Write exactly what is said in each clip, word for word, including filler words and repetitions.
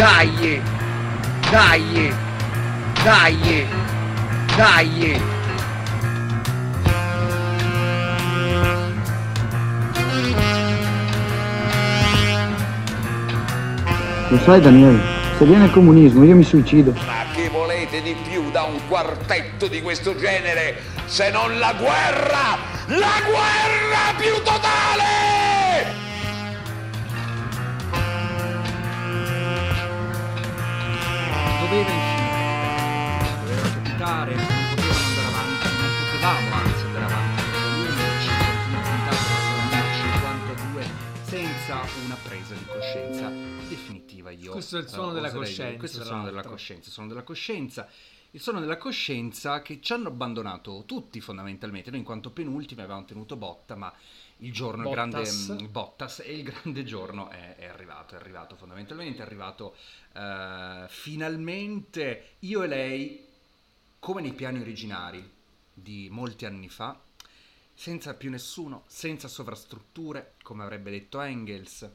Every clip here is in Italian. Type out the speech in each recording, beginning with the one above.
Dai, dai, dai, dai. Lo sai Daniele, se viene il comunismo io mi suicido. Ma che volete di più da un quartetto di questo genere se non la guerra? La guerra più totale! Doveva infinire, doveva capitare, non potevamo andare avanti, non potevamo anzi andare avanti cinquantadue senza una presa di coscienza definitiva. Io questo è il suono eh, della oserei coscienza, dire, questo è il tra suono della l'altro. coscienza, il suono della coscienza, il suono della coscienza che ci hanno abbandonato tutti fondamentalmente. Noi in quanto penultimi avevamo tenuto botta, ma il giorno, il grande Bottas. mh, Bottas e il grande giorno è, è arrivato, è arrivato fondamentalmente, è arrivato eh, finalmente io e lei, come nei piani originari di molti anni fa, senza più nessuno, senza sovrastrutture, come avrebbe detto Engels,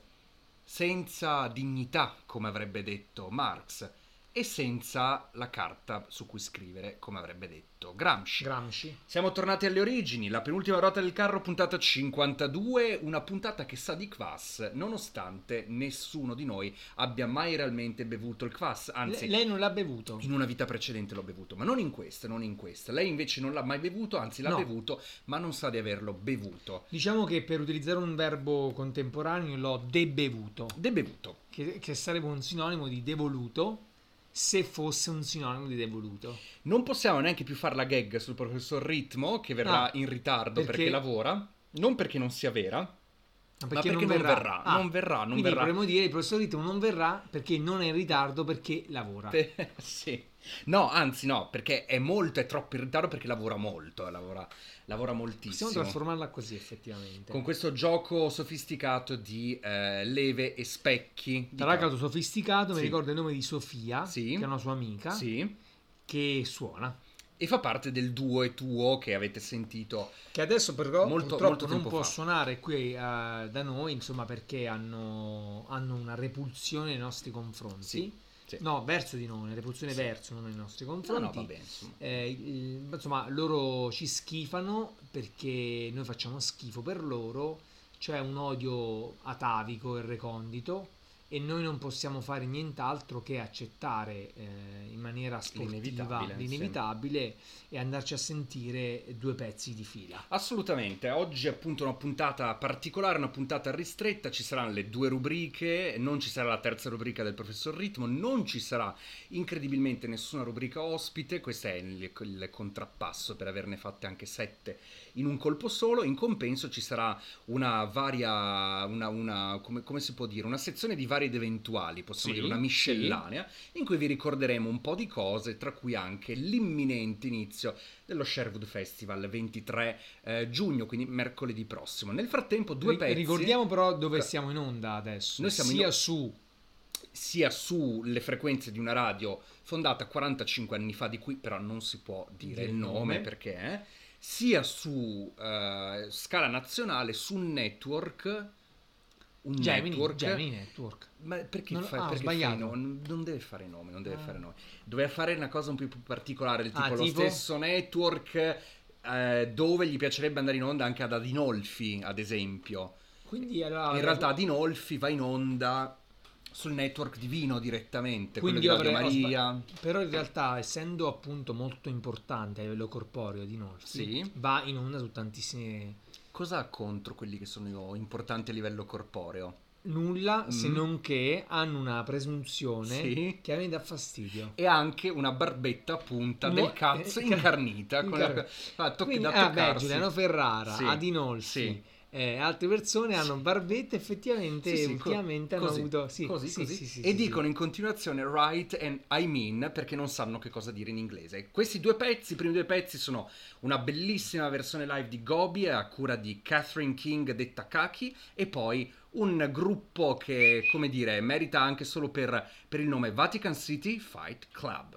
senza dignità, come avrebbe detto Marx, e senza la carta su cui scrivere, come avrebbe detto Gramsci. Gramsci. Siamo tornati alle origini, la penultima ruota del carro, puntata cinquantadue, una puntata che sa di kvass, nonostante nessuno di noi abbia mai realmente bevuto il kvass, anzi... Le- lei non l'ha bevuto. In una vita precedente l'ho bevuto, ma non in questa, non in questa. Lei invece non l'ha mai bevuto, anzi l'ha No. bevuto, ma non sa di averlo bevuto. Diciamo che per utilizzare un verbo contemporaneo l'ho debevuto, Debevuto. che, che sarebbe un sinonimo di devoluto, se fosse un sinonimo di devoluto. Non possiamo neanche più fare la gag sul professor Ritmo, che verrà Ah, in ritardo perché... perché lavora, non perché non sia vera, Ma ma perché non verrà, Ah, non verrà, non quindi verrà. potremmo dire il professor Ritmo non verrà perché non è in ritardo, perché lavora. Pe- sì. No, anzi no, perché è molto, è troppo in ritardo perché lavora molto, eh, lavora, lavora moltissimo. Possiamo trasformarla così effettivamente. Con questo gioco sofisticato di eh, leve e specchi. di Tra l'altro campo. sofisticato, mi Sì. ricordo il nome di Sofia, Sì. che è una sua amica, Sì. che suona. E fa parte del duo e tuo che avete sentito. Che adesso però Molto- purtroppo molto non tempo può fa. suonare qui eh, da noi, insomma, perché hanno, hanno una repulsione nei nostri confronti. Sì, sì. No, verso di noi, una repulsione Sì. verso, non nei nostri No, confronti. no, va bene, insomma. Eh, il- insomma, loro ci schifano perché noi facciamo schifo per loro, c'è un odio atavico e recondito e noi non possiamo fare nient'altro che accettare eh, in maniera sportiva L'inevitabile, l'inevitabile e andarci a sentire due pezzi di fila. Assolutamente, oggi è appunto una puntata particolare, una puntata ristretta, ci saranno le due rubriche, non ci sarà la terza rubrica del professor Ritmo, non ci sarà incredibilmente nessuna rubrica ospite, questo è il, il contrappasso per averne fatte anche sette in un colpo solo. In compenso ci sarà una varia, una, una come, come si può dire, una sezione di vari ed eventuali, possiamo Sì, dire una miscellanea, in cui vi ricorderemo un po' di cose, tra cui anche l'imminente inizio dello Sherwood Festival ventitré eh, giugno, quindi mercoledì prossimo. Nel frattempo due Ri- pezzi, Ricordiamo però dove siamo in onda adesso. Noi siamo in sia on- su sia sulle frequenze di una radio fondata quarantacinque anni fa, di cui però non si può dire Del il nome, nome. perché eh, sia su eh, scala nazionale, su un network, un Gemini, network, Gemini Network. ma perché Non- fai ah, ho perché sbagliato. fai no- non deve fare nome, non deve Ah. fare nome. Doveva fare una cosa un po' più particolare, del tipo Ah, lo tipo? stesso network eh, dove gli piacerebbe andare in onda anche ad Adinolfi, ad esempio. Quindi allora, In realtà Adinolfi va in onda sul network di Vino direttamente, quindi quello di io Radio avrei- ho Maria. sba- però in realtà essendo appunto molto importante a livello corporeo di Nolfi, Sì. va in onda su tantissime Cosa ha contro quelli che sono importanti a livello corporeo? nulla Mm. se non che hanno una presunzione Sì. che a me dà fastidio. E anche una barbetta a punta Mo- del cazzo eh, incarnita. con la- incar- ah, tocchi Quindi, da ah, beh, toccarsi. Giuliano Ferrara, Sì, Adinolfi, sì. eh, altre persone hanno barbette, effettivamente Sì, sì, co- ultimamente hanno così, avuto sì, così, sì, così. sì, sì, e sì, dicono sì. in continuazione right and I mean, perché non sanno che cosa dire in inglese. Questi due pezzi, i primi due pezzi, sono una bellissima versione live di Gobi a cura di Catherine King detta Kaki, e poi un gruppo che, come dire, merita anche solo per, per il nome, Vatican City Fight Club.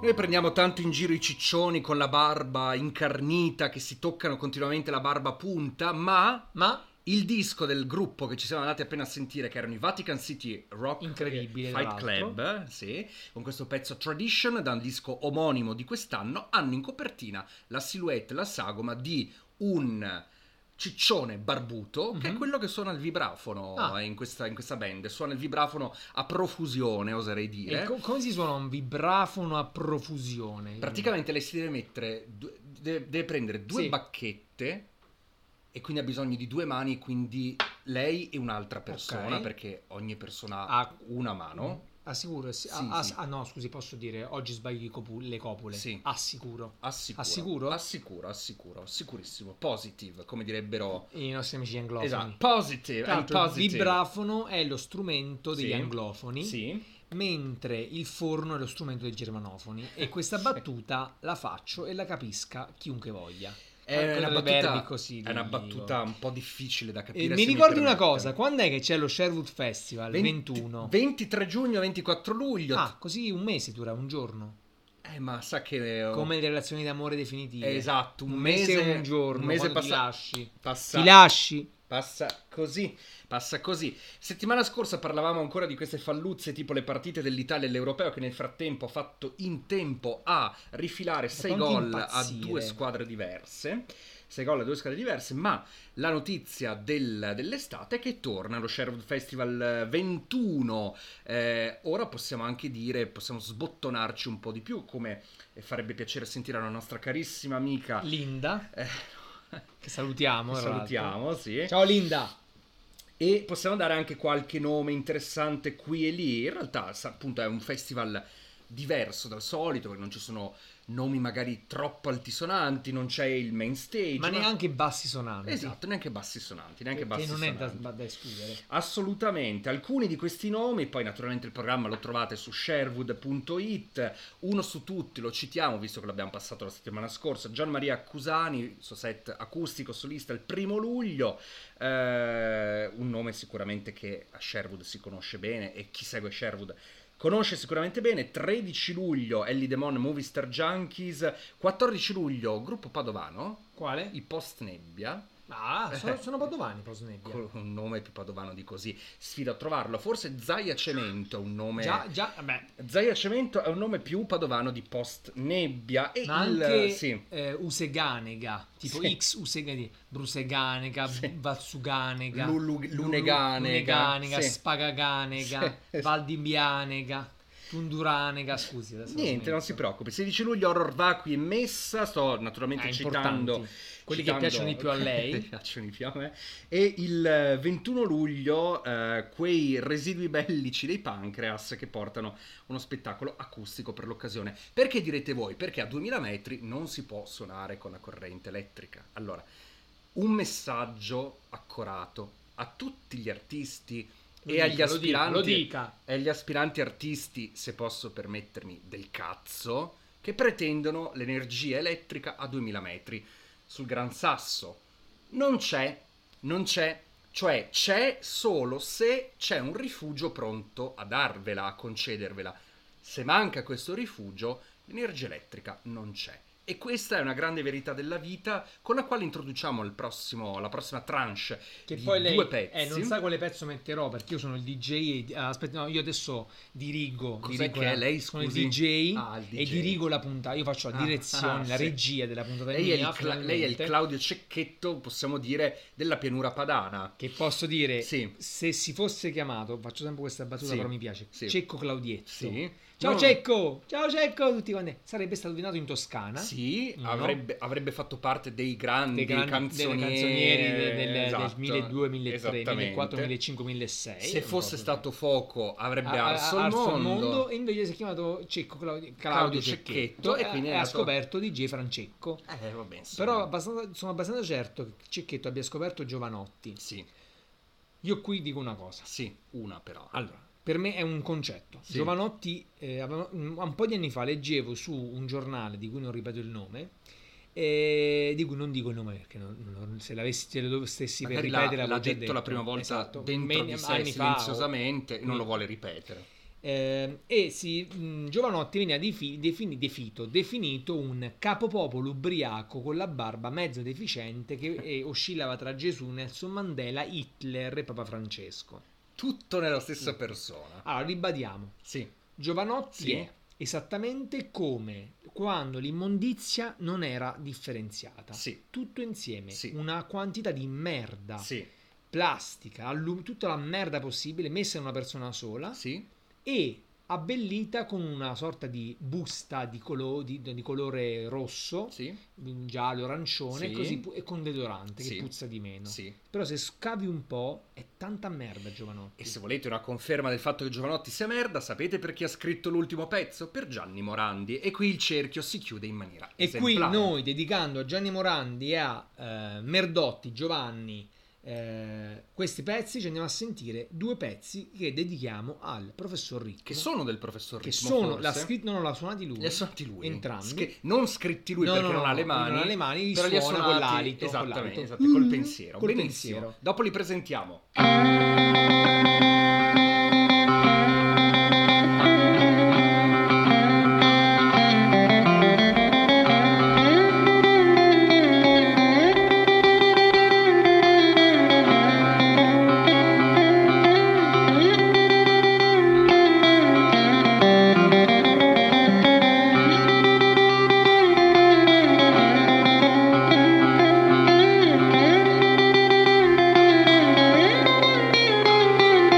Noi prendiamo tanto in giro i ciccioni con la barba incarnita che si toccano continuamente la barba a punta, ma, Ma il disco del gruppo che ci siamo andati appena a sentire, che erano i Vatican City Rock Incredibile, tra Fight l'altro. Club, sì, con questo pezzo Tradition, da un disco omonimo di quest'anno, hanno in copertina la silhouette, la sagoma di un ciccione barbuto, che è Mhm. quello che suona il vibrafono Ah. in, questa, in questa band. Suona il vibrafono a profusione, oserei dire. E co- come si suona un vibrafono a profusione? Praticamente lei si deve mettere, due- deve, deve prendere due Sì. bacchette e quindi ha bisogno di due mani, quindi lei e un'altra persona, Ok. perché ogni persona Ah. ha una mano. Assicuro, sì, Sì, ah, sì. ah, no, scusi, posso dire, oggi sbaglio i copu- le copule. Sì. Assicuro. Assicuro. Assicuro? Assicuro, assicuro, sicurissimo. Positive, come direbbero. I nostri amici anglofoni. Esatto, positive, Tra and l'altro, il positive. vibrafono è lo strumento degli Sì. anglofoni, Sì. mentre il forno è lo strumento dei germanofoni. E questa battuta la faccio e la capisca chiunque voglia. È Quello una dei battuta, verbi così è una li battuta dico. un po' difficile da Eh, capire. mi se ricordi una permette. cosa, quando è che c'è lo Sherwood Festival? venti ventuno. ventitré giugno, ventiquattro luglio. Ah, così un mese dura, un giorno. Eh, ma sa che... Come le relazioni d'amore definitive. Esatto, un, Un mese mese e un giorno, un mese quando ti passa, lasci. passa, Ti lasci. passa così, passa così. Settimana scorsa parlavamo ancora di queste falluzze tipo le partite dell'Italia e l'Europeo, che nel frattempo ha fatto in tempo a rifilare sei quanti gol a impazzire. due squadre diverse. sei gol a due squadre diverse, ma la notizia del- dell'estate è che torna lo Sherwood Festival ventuno. Eh, ora possiamo anche dire, possiamo sbottonarci un po' di più, come farebbe piacere sentire la nostra carissima amica Linda, eh, che salutiamo. che tra l'altro. salutiamo, sì. Ciao Linda. E possiamo dare anche qualche nome interessante qui e lì. In realtà, sa- appunto, è un festival diverso dal solito, perché non ci sono nomi magari troppo altisonanti, non c'è il main stage. Ma neanche bassi sonanti. Esatto, neanche bassi sonanti, neanche Che bassi non è da, sonanti. da escludere. Assolutamente, alcuni di questi nomi, poi naturalmente il programma lo trovate su sherwood punto it, uno su tutti lo citiamo visto che l'abbiamo passato la settimana scorsa, Gian Maria Accusani, il suo set acustico solista il primo luglio, eh, un nome sicuramente che a Sherwood si conosce bene e chi segue Sherwood conosce sicuramente bene. Tredici luglio Ellie Demon Movie Star Junkies, quattordici luglio gruppo padovano, Quale? i Post Nebbia. Ah, sono, sono padovani, Posnebbia. Con un nome più padovano di così, sfido a trovarlo. Forse Zaia Cemento è un nome. Già, già, vabbè. Zaia Cemento è un nome più padovano di Post Nebbia. E Ma il, anche sì. eh, Useganega, tipo Sì. X Useganega, Bruseganega, Sì. Vatsuganega, Lu- lu- Luneganega, Luneganega, sì. Spagaganega, Sì. Valdimbianega, Tunduranega, scusi. Adesso Niente, non si preoccupi. sedici luglio Horror Vacui e Messa. Sto naturalmente Ah, citando importanti. Quelli che citando- piacciono di più a lei. che piacciono di più a me. E il eh, ventuno luglio eh, quei residui bellici dei Pancreas che portano uno spettacolo acustico per l'occasione. Perché direte voi? Perché a duemila metri non si può suonare con la corrente elettrica. Allora, un messaggio accorato a tutti gli artisti Lo e dica, agli lo dica, aspiranti lo dica. e agli aspiranti artisti, se posso permettermi, del cazzo, che pretendono l'energia elettrica a duemila metri sul Gran Sasso. Non c'è, non c'è, cioè c'è solo se c'è un rifugio pronto a darvela, a concedervela. Se manca questo rifugio, l'energia elettrica non c'è. E questa è una grande verità della vita con la quale introduciamo il prossimo, la prossima tranche Che di poi lei due pezzi. eh, non sa quale pezzo metterò perché io sono il D J e, ah, aspetta, no, io adesso dirigo, Cos'è dirigo che la- è lei, sono il scusi? D J, Ah, il D J. e dirigo la puntata, io faccio la Ah, direzione, ah, la sì. regia della puntata Lei è, mia, il Cla- lei è il finalmente, Claudio Cecchetto, possiamo dire, della pianura padana. che posso dire, Sì. se si fosse chiamato, faccio sempre questa battuta Sì, però mi piace, sì. Cecco Claudietto. Sì. Ciao No. Cecco, ciao Cecco, tutti quanti. Sarebbe stato nato in Toscana. Sì, No. avrebbe, avrebbe fatto parte dei grandi, Dei grandi canzonieri, delle canzonieri del, del, esatto, del milleduecento, milletré, esattamente. millequattro, millecinque, millesei. Se fosse stato fuoco avrebbe ha, arso, ha il arso mondo. e invece si è chiamato Cecco Claudio, Claudio Claudio Cecchetto, Cecchetto e e, quindi è e ha nato- scoperto D J Francesco. Eh, vabbè, insomma. Però abbastanza- sono abbastanza certo che Cecchetto abbia scoperto Giovanotti. Sì, Io qui dico una cosa. sì, una però. Allora, per me è un concetto. Sì. Giovanotti, eh, aveva- un un po' di anni fa leggevo su un giornale di cui non ripeto il nome, eh, di cui non dico il nome perché non- non- se l'avessi se lo stessi per Magari l'ha, ripetere l'ha l'avevo già detto la prima volta Esatto. dentro Meni- di sé anni fa, o- silenziosamente e non lo vuole ripetere. Eh, e si, mh, Giovanotti veniva defi, defini, defito, definito un capopopolo ubriaco con la barba mezzo deficiente che eh, oscillava tra Gesù, Nelson Mandela, Hitler e Papa Francesco. Tutto nella stessa persona. Allora, ribadiamo. Sì. Giovanotti Sì. è esattamente come quando l'immondizia non era differenziata. Sì. Tutto insieme. Sì. Una quantità di merda, Sì. plastica, allum- tutta la merda possibile messa in una persona sola Sì. e abbellita con una sorta di busta di, colo- di- di colore rosso, Sì. giallo, arancione, Sì. così pu- e con deodorante Sì. che puzza di meno. Sì. Però se scavi un po' è tanta merda, Giovanotti. E se volete una conferma del fatto che Giovanotti sia merda, sapete per chi ha scritto l'ultimo pezzo? Per Gianni Morandi. E qui il cerchio si chiude in maniera E qui esemplare. noi, dedicando a Gianni Morandi e a eh, Merdotti, Giovanni, eh, questi pezzi, ci andiamo a sentire due pezzi che dedichiamo al professor Ritmo. Che sono del professor Che Ritmo, sono, forse? l'ha scritto, non l'ha suonati lui. Li ha suonati lui. Entrambi. Scri- non scritti lui No, perché no, non no, ha le mani. non ha le mani, li però li ha suona suonati con l'alito, con esattamente, l'alito. esatto, col pensiero. Col Benissimo. pensiero. Dopo li presentiamo. Thank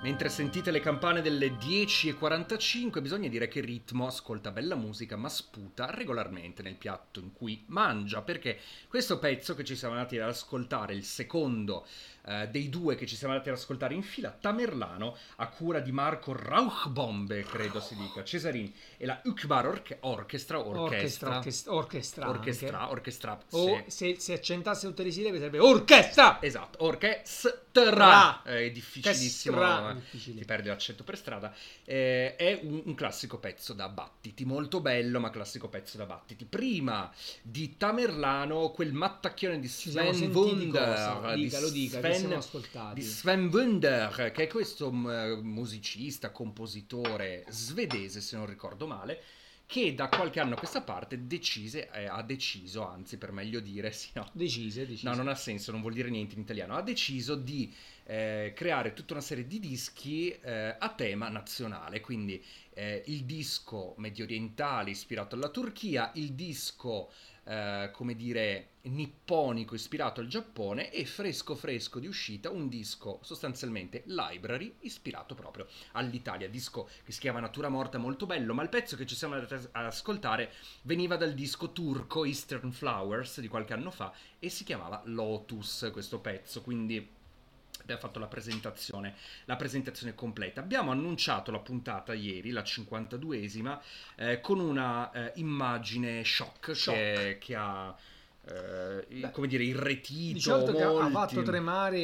Mentre sentite le campane delle dieci e quarantacinque, bisogna dire che Ritmo ascolta bella musica ma sputa regolarmente nel piatto in cui mangia, perché questo pezzo che ci siamo andati ad ascoltare, il secondo eh, dei due che ci siamo andati ad ascoltare in fila, Tamerlano, a cura di Marco Rauchbombe, credo si dica, Cesarini, e la Ukbar Orche- Orchestra, orchestra, Orchestra, orchestra, orchestra, anche. orchestra, O sì. se, se accentasse tutte le sillabe sarebbe orchestra! Esatto, orchestra, Tra. è difficilissimo, Testra. eh, Difficile. ti perdi l'accento per strada. Eh, è un, un classico pezzo da battiti, molto bello, ma classico pezzo da battiti. Prima di Tamerlano, quel mattacchione di Ci siamo Sven sentiti Wunder, cosa? di Dica, lo dica, che Sven- siamo ascoltati. di Sven Wunder, che è questo m- musicista, compositore svedese, se non ricordo male, che da qualche anno a questa parte decise, eh, ha deciso, anzi per meglio dire, sì, no, Decise, decise. no, non ha senso, non vuol dire niente in italiano, ha deciso di eh, creare tutta una serie di dischi eh, a tema nazionale, quindi eh, il disco medio orientale ispirato alla Turchia, il disco eh, come dire nipponico ispirato al Giappone e fresco fresco di uscita un disco sostanzialmente library ispirato proprio all'Italia, disco che si chiama Natura Morta, molto bello, ma il pezzo che ci siamo andati ad ascoltare veniva dal disco turco Eastern Flowers di qualche anno fa e si chiamava Lotus questo pezzo, quindi abbiamo fatto la presentazione, la presentazione completa. Abbiamo annunciato la puntata ieri, la cinquantaduesima, eh, con una eh, immagine shock, Shock. Che, che ha, eh, Beh, come dire, irretito Diciamo che ha molti. fatto tremare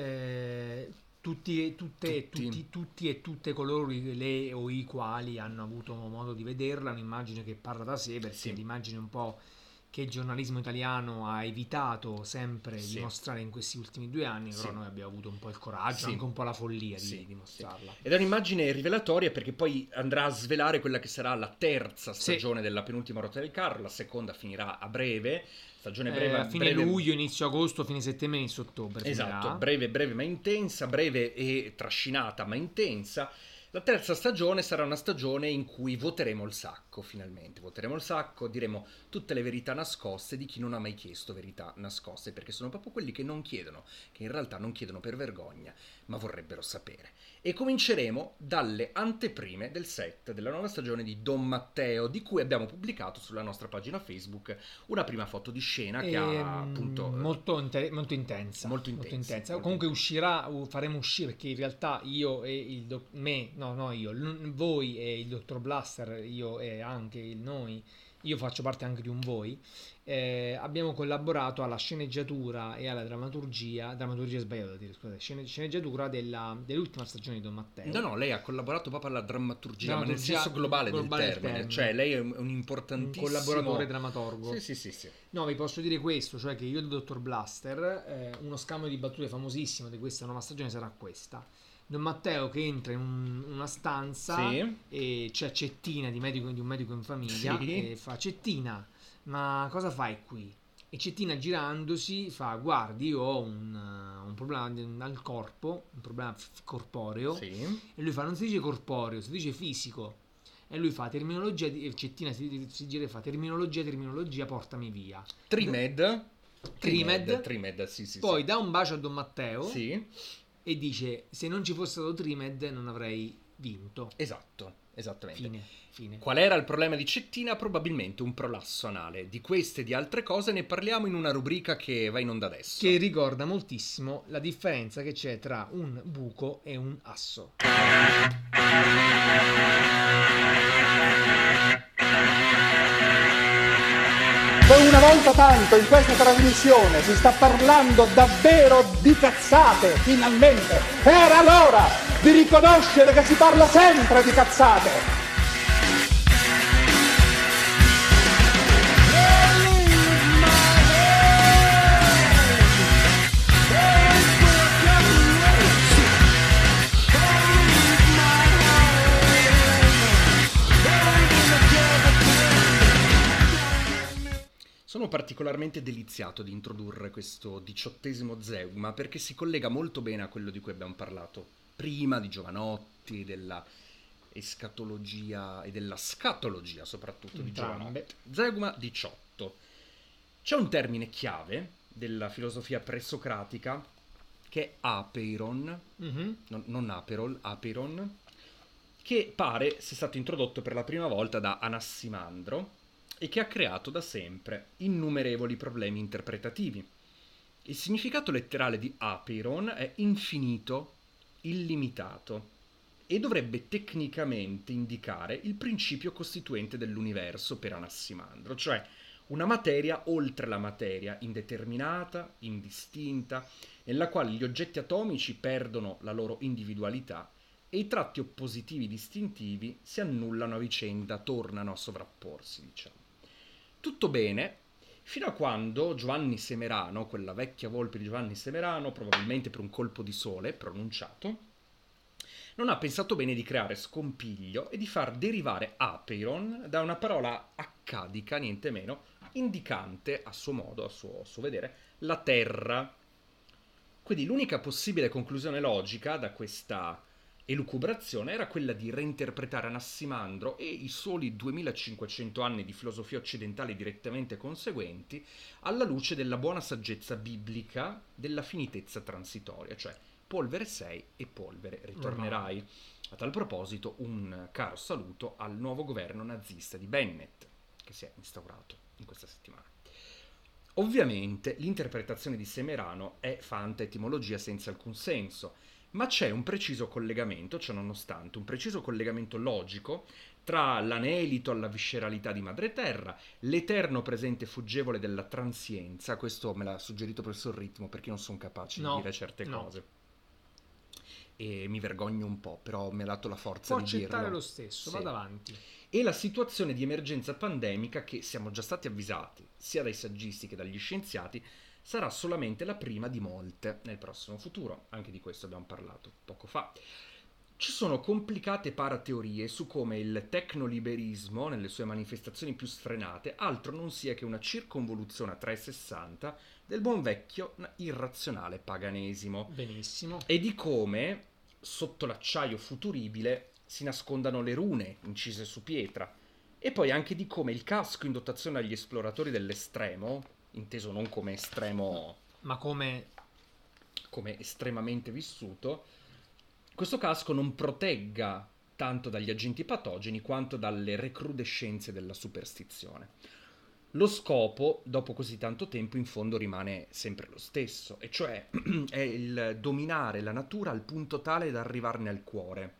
eh, tutti, tutte, Tutti. tutti, tutti e tutte coloro le o i quali hanno avuto modo di vederla, un'immagine che parla da sé, perché Sì. è l'immagine un po' che il giornalismo italiano ha evitato sempre Sì. di mostrare in questi ultimi due anni, però Sì. noi abbiamo avuto un po' il coraggio, Sì. anche un po' la follia di, Sì, di mostrarla. Ed è un'immagine rivelatoria perché poi andrà a svelare quella che sarà la terza Sì. stagione della penultima ruota del carro, la seconda finirà a breve, stagione Eh, breve, a fine breve- luglio, inizio agosto, fine settembre, inizio ottobre. Esatto, finirà. breve, breve ma intensa, breve e trascinata ma intensa. La terza stagione sarà una stagione in cui voteremo il sacco, finalmente. Voteremo il sacco, diremo tutte le verità nascoste di chi non ha mai chiesto verità nascoste, perché sono proprio quelli che non chiedono, che in realtà non chiedono per vergogna, ma vorrebbero sapere. E cominceremo dalle anteprime del set della nuova stagione di Don Matteo, di cui abbiamo pubblicato sulla nostra pagina Facebook una prima foto di scena che Ehm, ha appunto... molto, inte- molto intensa Molto intensa, molto comunque intensa. uscirà, u- faremo uscire, perché in realtà io e il doc- me no no io l- voi e il dottor Blaster, io e anche il noi, io faccio parte anche di un voi, eh, abbiamo collaborato alla sceneggiatura e alla drammaturgia drammaturgia sbagliato da dire, scusate, scene- sceneggiatura della, dell'ultima stagione di Don Matteo. No, no, lei ha collaborato proprio alla drammaturgia, ma nel Drammaturgia senso globale, globale del del termine. termine. Cioè, lei è un, un Un importantissimo... collaboratore drammaturgo. Sì, sì, sì, sì. No, vi posso dire questo, cioè che io e il dottor Blaster, eh, uno scambio di battute famosissimo di questa nuova stagione sarà questa. Don Matteo che entra in un- una stanza Sì. e c'è Cettina di, medico, di un medico in famiglia Sì. e fa: Cettina, ma cosa fai qui? E Cettina girandosi fa: guardi, io ho un, uh, un problema di- al corpo, un problema f- corporeo. Sì. E lui fa: non si dice corporeo, si dice fisico. E lui fa terminologia, di- e Cettina si, si gira e fa terminologia, terminologia, portami via. Trimed. Trimed. Trimed, sì, sì. Poi sì. dà un bacio a Don Matteo Sì, e dice: se non ci fosse stato Trimed non avrei vinto. esatto, esattamente. Fine, fine. Qual era il problema di Cettina? Probabilmente un prolasso anale. Di queste e di altre cose ne parliamo in una rubrica che va in onda adesso. Che ricorda moltissimo la differenza che c'è tra un buco e un asso. Per una volta tanto in questa trasmissione si sta parlando davvero di cazzate, finalmente. Era l'ora di riconoscere che si parla sempre di cazzate. Sono particolarmente deliziato di introdurre questo diciottesimo zeugma perché si collega molto bene a quello di cui abbiamo parlato prima, di Giovanotti, della escatologia e della scatologia soprattutto di Entrambe. Giovanotti. Zeugma diciotto. C'è un termine chiave della filosofia presocratica che è Apeiron, Mhm. non, non Aperol, Apeiron, che pare sia stato introdotto per la prima volta da Anassimandro e che ha creato da sempre innumerevoli problemi interpretativi. Il significato letterale di Apeiron è infinito, illimitato, e dovrebbe tecnicamente indicare il principio costituente dell'universo per Anassimandro, cioè una materia oltre la materia, indeterminata, indistinta, nella quale gli oggetti atomici perdono la loro individualità e i tratti oppositivi distintivi si annullano a vicenda, tornano a sovrapporsi, diciamo. Tutto bene, fino a quando Giovanni Semerano, quella vecchia volpe di Giovanni Semerano, probabilmente per un colpo di sole pronunciato, non ha pensato bene di creare scompiglio e di far derivare Apeiron da una parola accadica, niente meno, indicante, a suo modo, a suo, a suo vedere, la terra. Quindi l'unica possibile conclusione logica da questa elucubrazione era quella di reinterpretare Anassimandro e i soli duemilacinquecento anni di filosofia occidentale direttamente conseguenti alla luce della buona saggezza biblica della finitezza transitoria, cioè polvere sei e polvere ritornerai. A tal proposito un caro saluto al nuovo governo nazista di Bennett che si è instaurato in questa settimana. Ovviamente l'interpretazione di Semerano è fanta etimologia senza alcun senso, ma c'è un preciso collegamento, cioè nonostante un preciso collegamento logico tra l'anelito alla visceralità di madreterra, l'eterno presente fuggevole della transienza. Questo me l'ha suggerito il professor Ritmo perché non sono capace No, di dire certe no. cose e mi vergogno un po', però mi ha dato la forza Può di dirlo. accettare lo stesso, Sì. vada avanti. E la situazione di emergenza pandemica, che siamo già stati avvisati sia dai saggisti che dagli scienziati, sarà solamente la prima di molte nel prossimo futuro. Anche di questo abbiamo parlato poco fa. Ci sono complicate parateorie su come il tecnoliberismo, nelle sue manifestazioni più sfrenate, altro non sia che una circonvoluzione a trecentosessanta del buon vecchio irrazionale paganesimo. Benissimo. E di come, sotto l'acciaio futuribile, si nascondano le rune incise su pietra. E poi anche di come il casco in dotazione agli esploratori dell'estremo, inteso non come estremo, Ma come come estremamente vissuto, questo casco non protegga tanto dagli agenti patogeni quanto dalle recrudescenze della superstizione. Lo scopo, dopo così tanto tempo, in fondo rimane sempre lo stesso, e cioè è il dominare la natura al punto tale da arrivarne al cuore,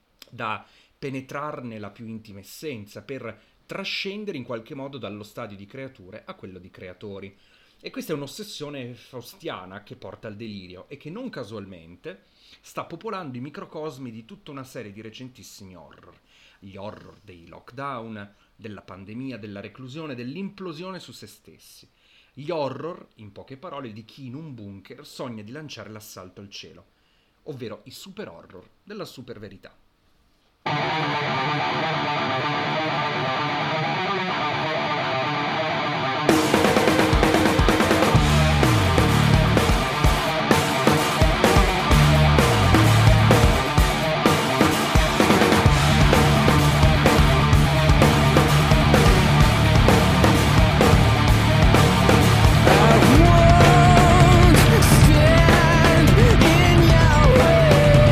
da penetrarne la più intima essenza, per trascendere in qualche modo dallo stadio di creature a quello di creatori. E questa è un'ossessione faustiana che porta al delirio e che non casualmente sta popolando i microcosmi di tutta una serie di recentissimi horror. Gli horror dei lockdown, della pandemia, della reclusione, dell'implosione su se stessi. Gli horror, in poche parole, di chi in un bunker sogna di lanciare l'assalto al cielo, ovvero i super horror della super verità.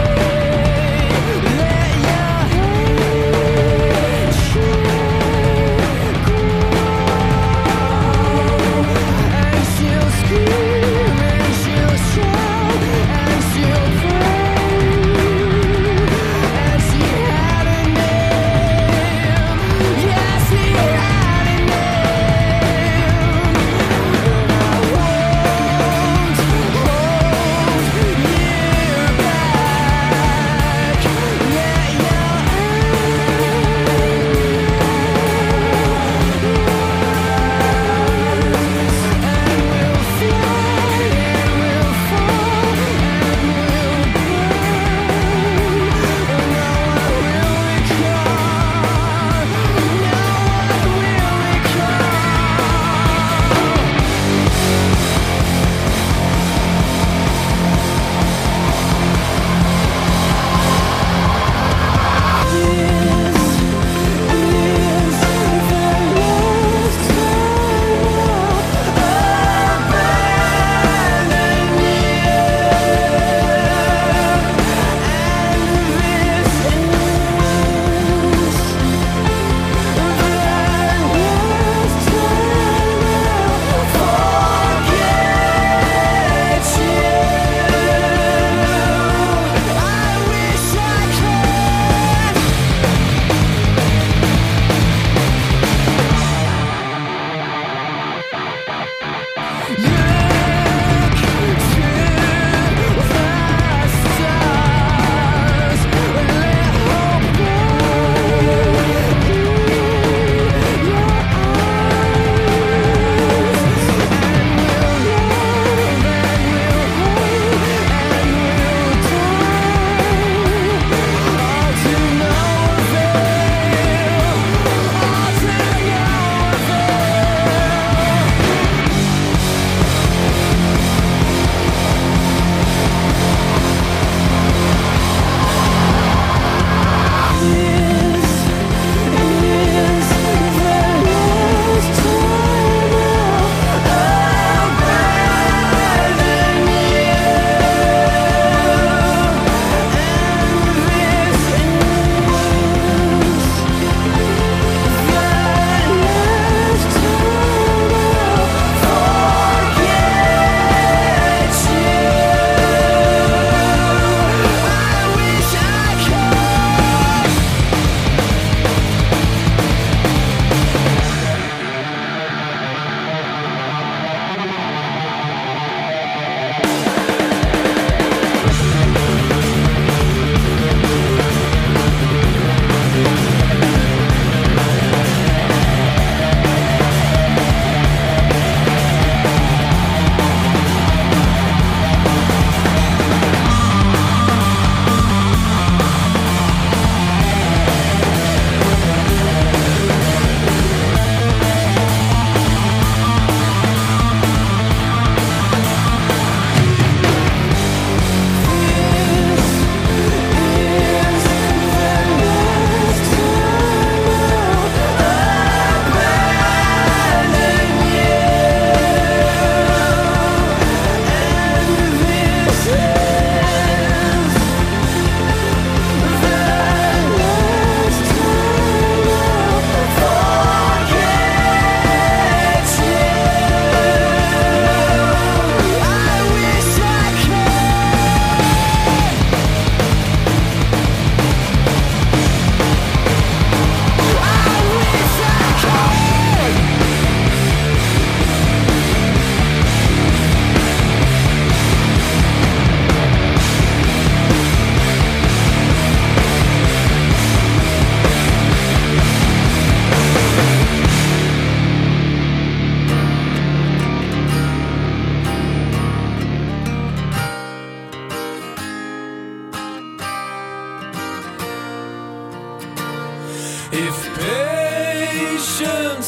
Let your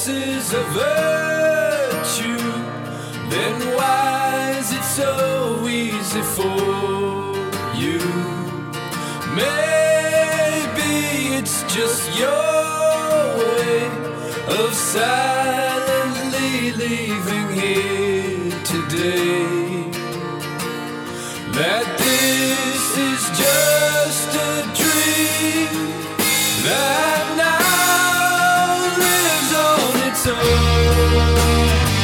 this is a virtue, then why is it so easy for you? Maybe it's just your way of silently leaving here today. That this is just a dream that now lives on its own.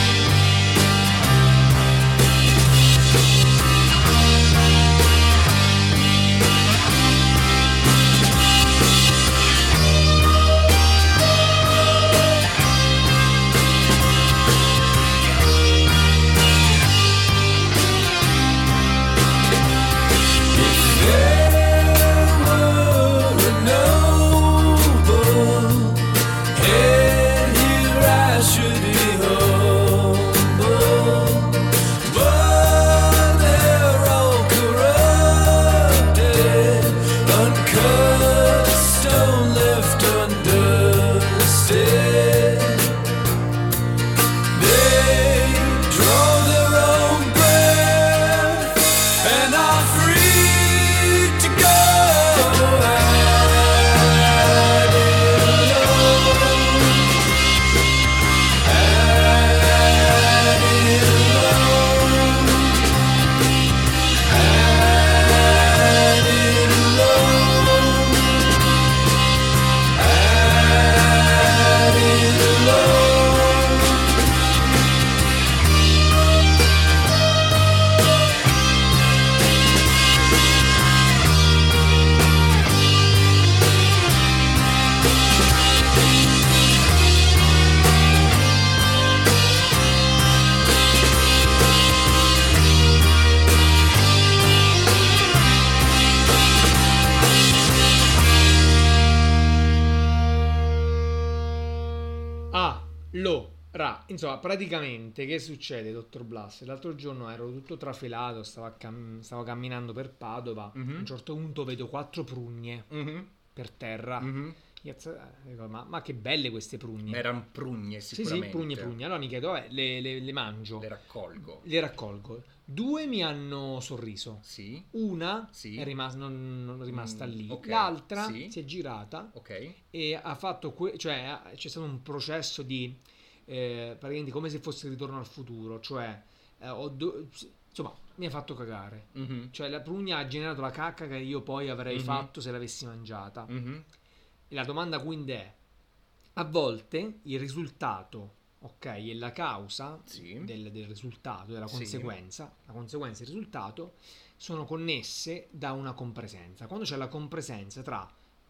Insomma, praticamente che succede, dottor Blas? L'altro giorno ero tutto trafelato, stavo, cam- stavo camminando per Padova, mm-hmm. a un certo punto vedo quattro prugne mm-hmm. per terra. Mm-hmm. Io, dico, ma, ma che belle queste prugne. Erano prugne sicuramente. Sì, sì, prugne, prugne. Allora mi chiedo, vabbè, le, le, le mangio. Le raccolgo. Le raccolgo. Due mi hanno sorriso. Sì. Una sì. è rimasta, non, non è rimasta mm, lì. Okay. L'altra sì. si è girata. Ok. E ha fatto, que- cioè c'è stato un processo di... Eh, praticamente come se fosse il ritorno al futuro, cioè eh, ho do- insomma mi ha fatto cagare, mm-hmm. cioè la prugna ha generato la cacca che io poi avrei mm-hmm. fatto se l'avessi mangiata, mm-hmm. e la domanda quindi è: a volte il risultato, ok, e la causa sì. del, del risultato, della conseguenza, sì. la conseguenza e il risultato sono connesse da una compresenza. Quando c'è la compresenza tra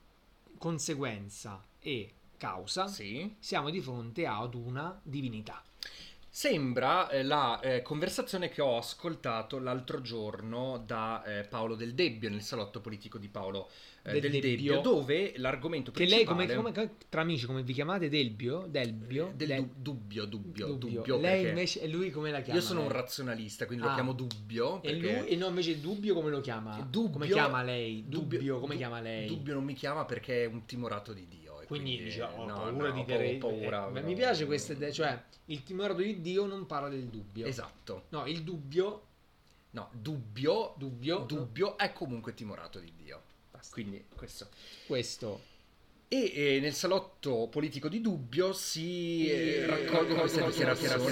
conseguenza e causa, sì. siamo di fronte ad una divinità. Sembra eh, la eh, conversazione che ho ascoltato l'altro giorno da eh, Paolo Del Debbio nel salotto politico di Paolo eh, Del, Del Debbio, Debbio, dove l'argomento principale... Che lei, come, come, tra amici, come vi chiamate? Delbio? Delbio? Del, Del... dubbio, dubbio, dubbio. dubbio. Lei invece, e lui come la chiama? Io sono lei? un razionalista, quindi ah. lo chiamo Dubbio. Perché... E lui, e no, invece Dubbio come lo chiama? Dubbio, come chiama lei? Dubbio, dubbio come du- chiama lei? Dubbio non mi chiama perché è un timorato di Dio. Quindi, quindi dice, ho no, paura no, di dire, paura, eh, no, mi piace queste idee, cioè il timorato di Dio non parla del dubbio. Esatto. No, il dubbio no, dubbio dubbio, dubbio no. è comunque timorato di Dio. Basta. Quindi questo questo E eh, nel salotto politico di Dubbio si eh, raccolgono queste dichiarazioni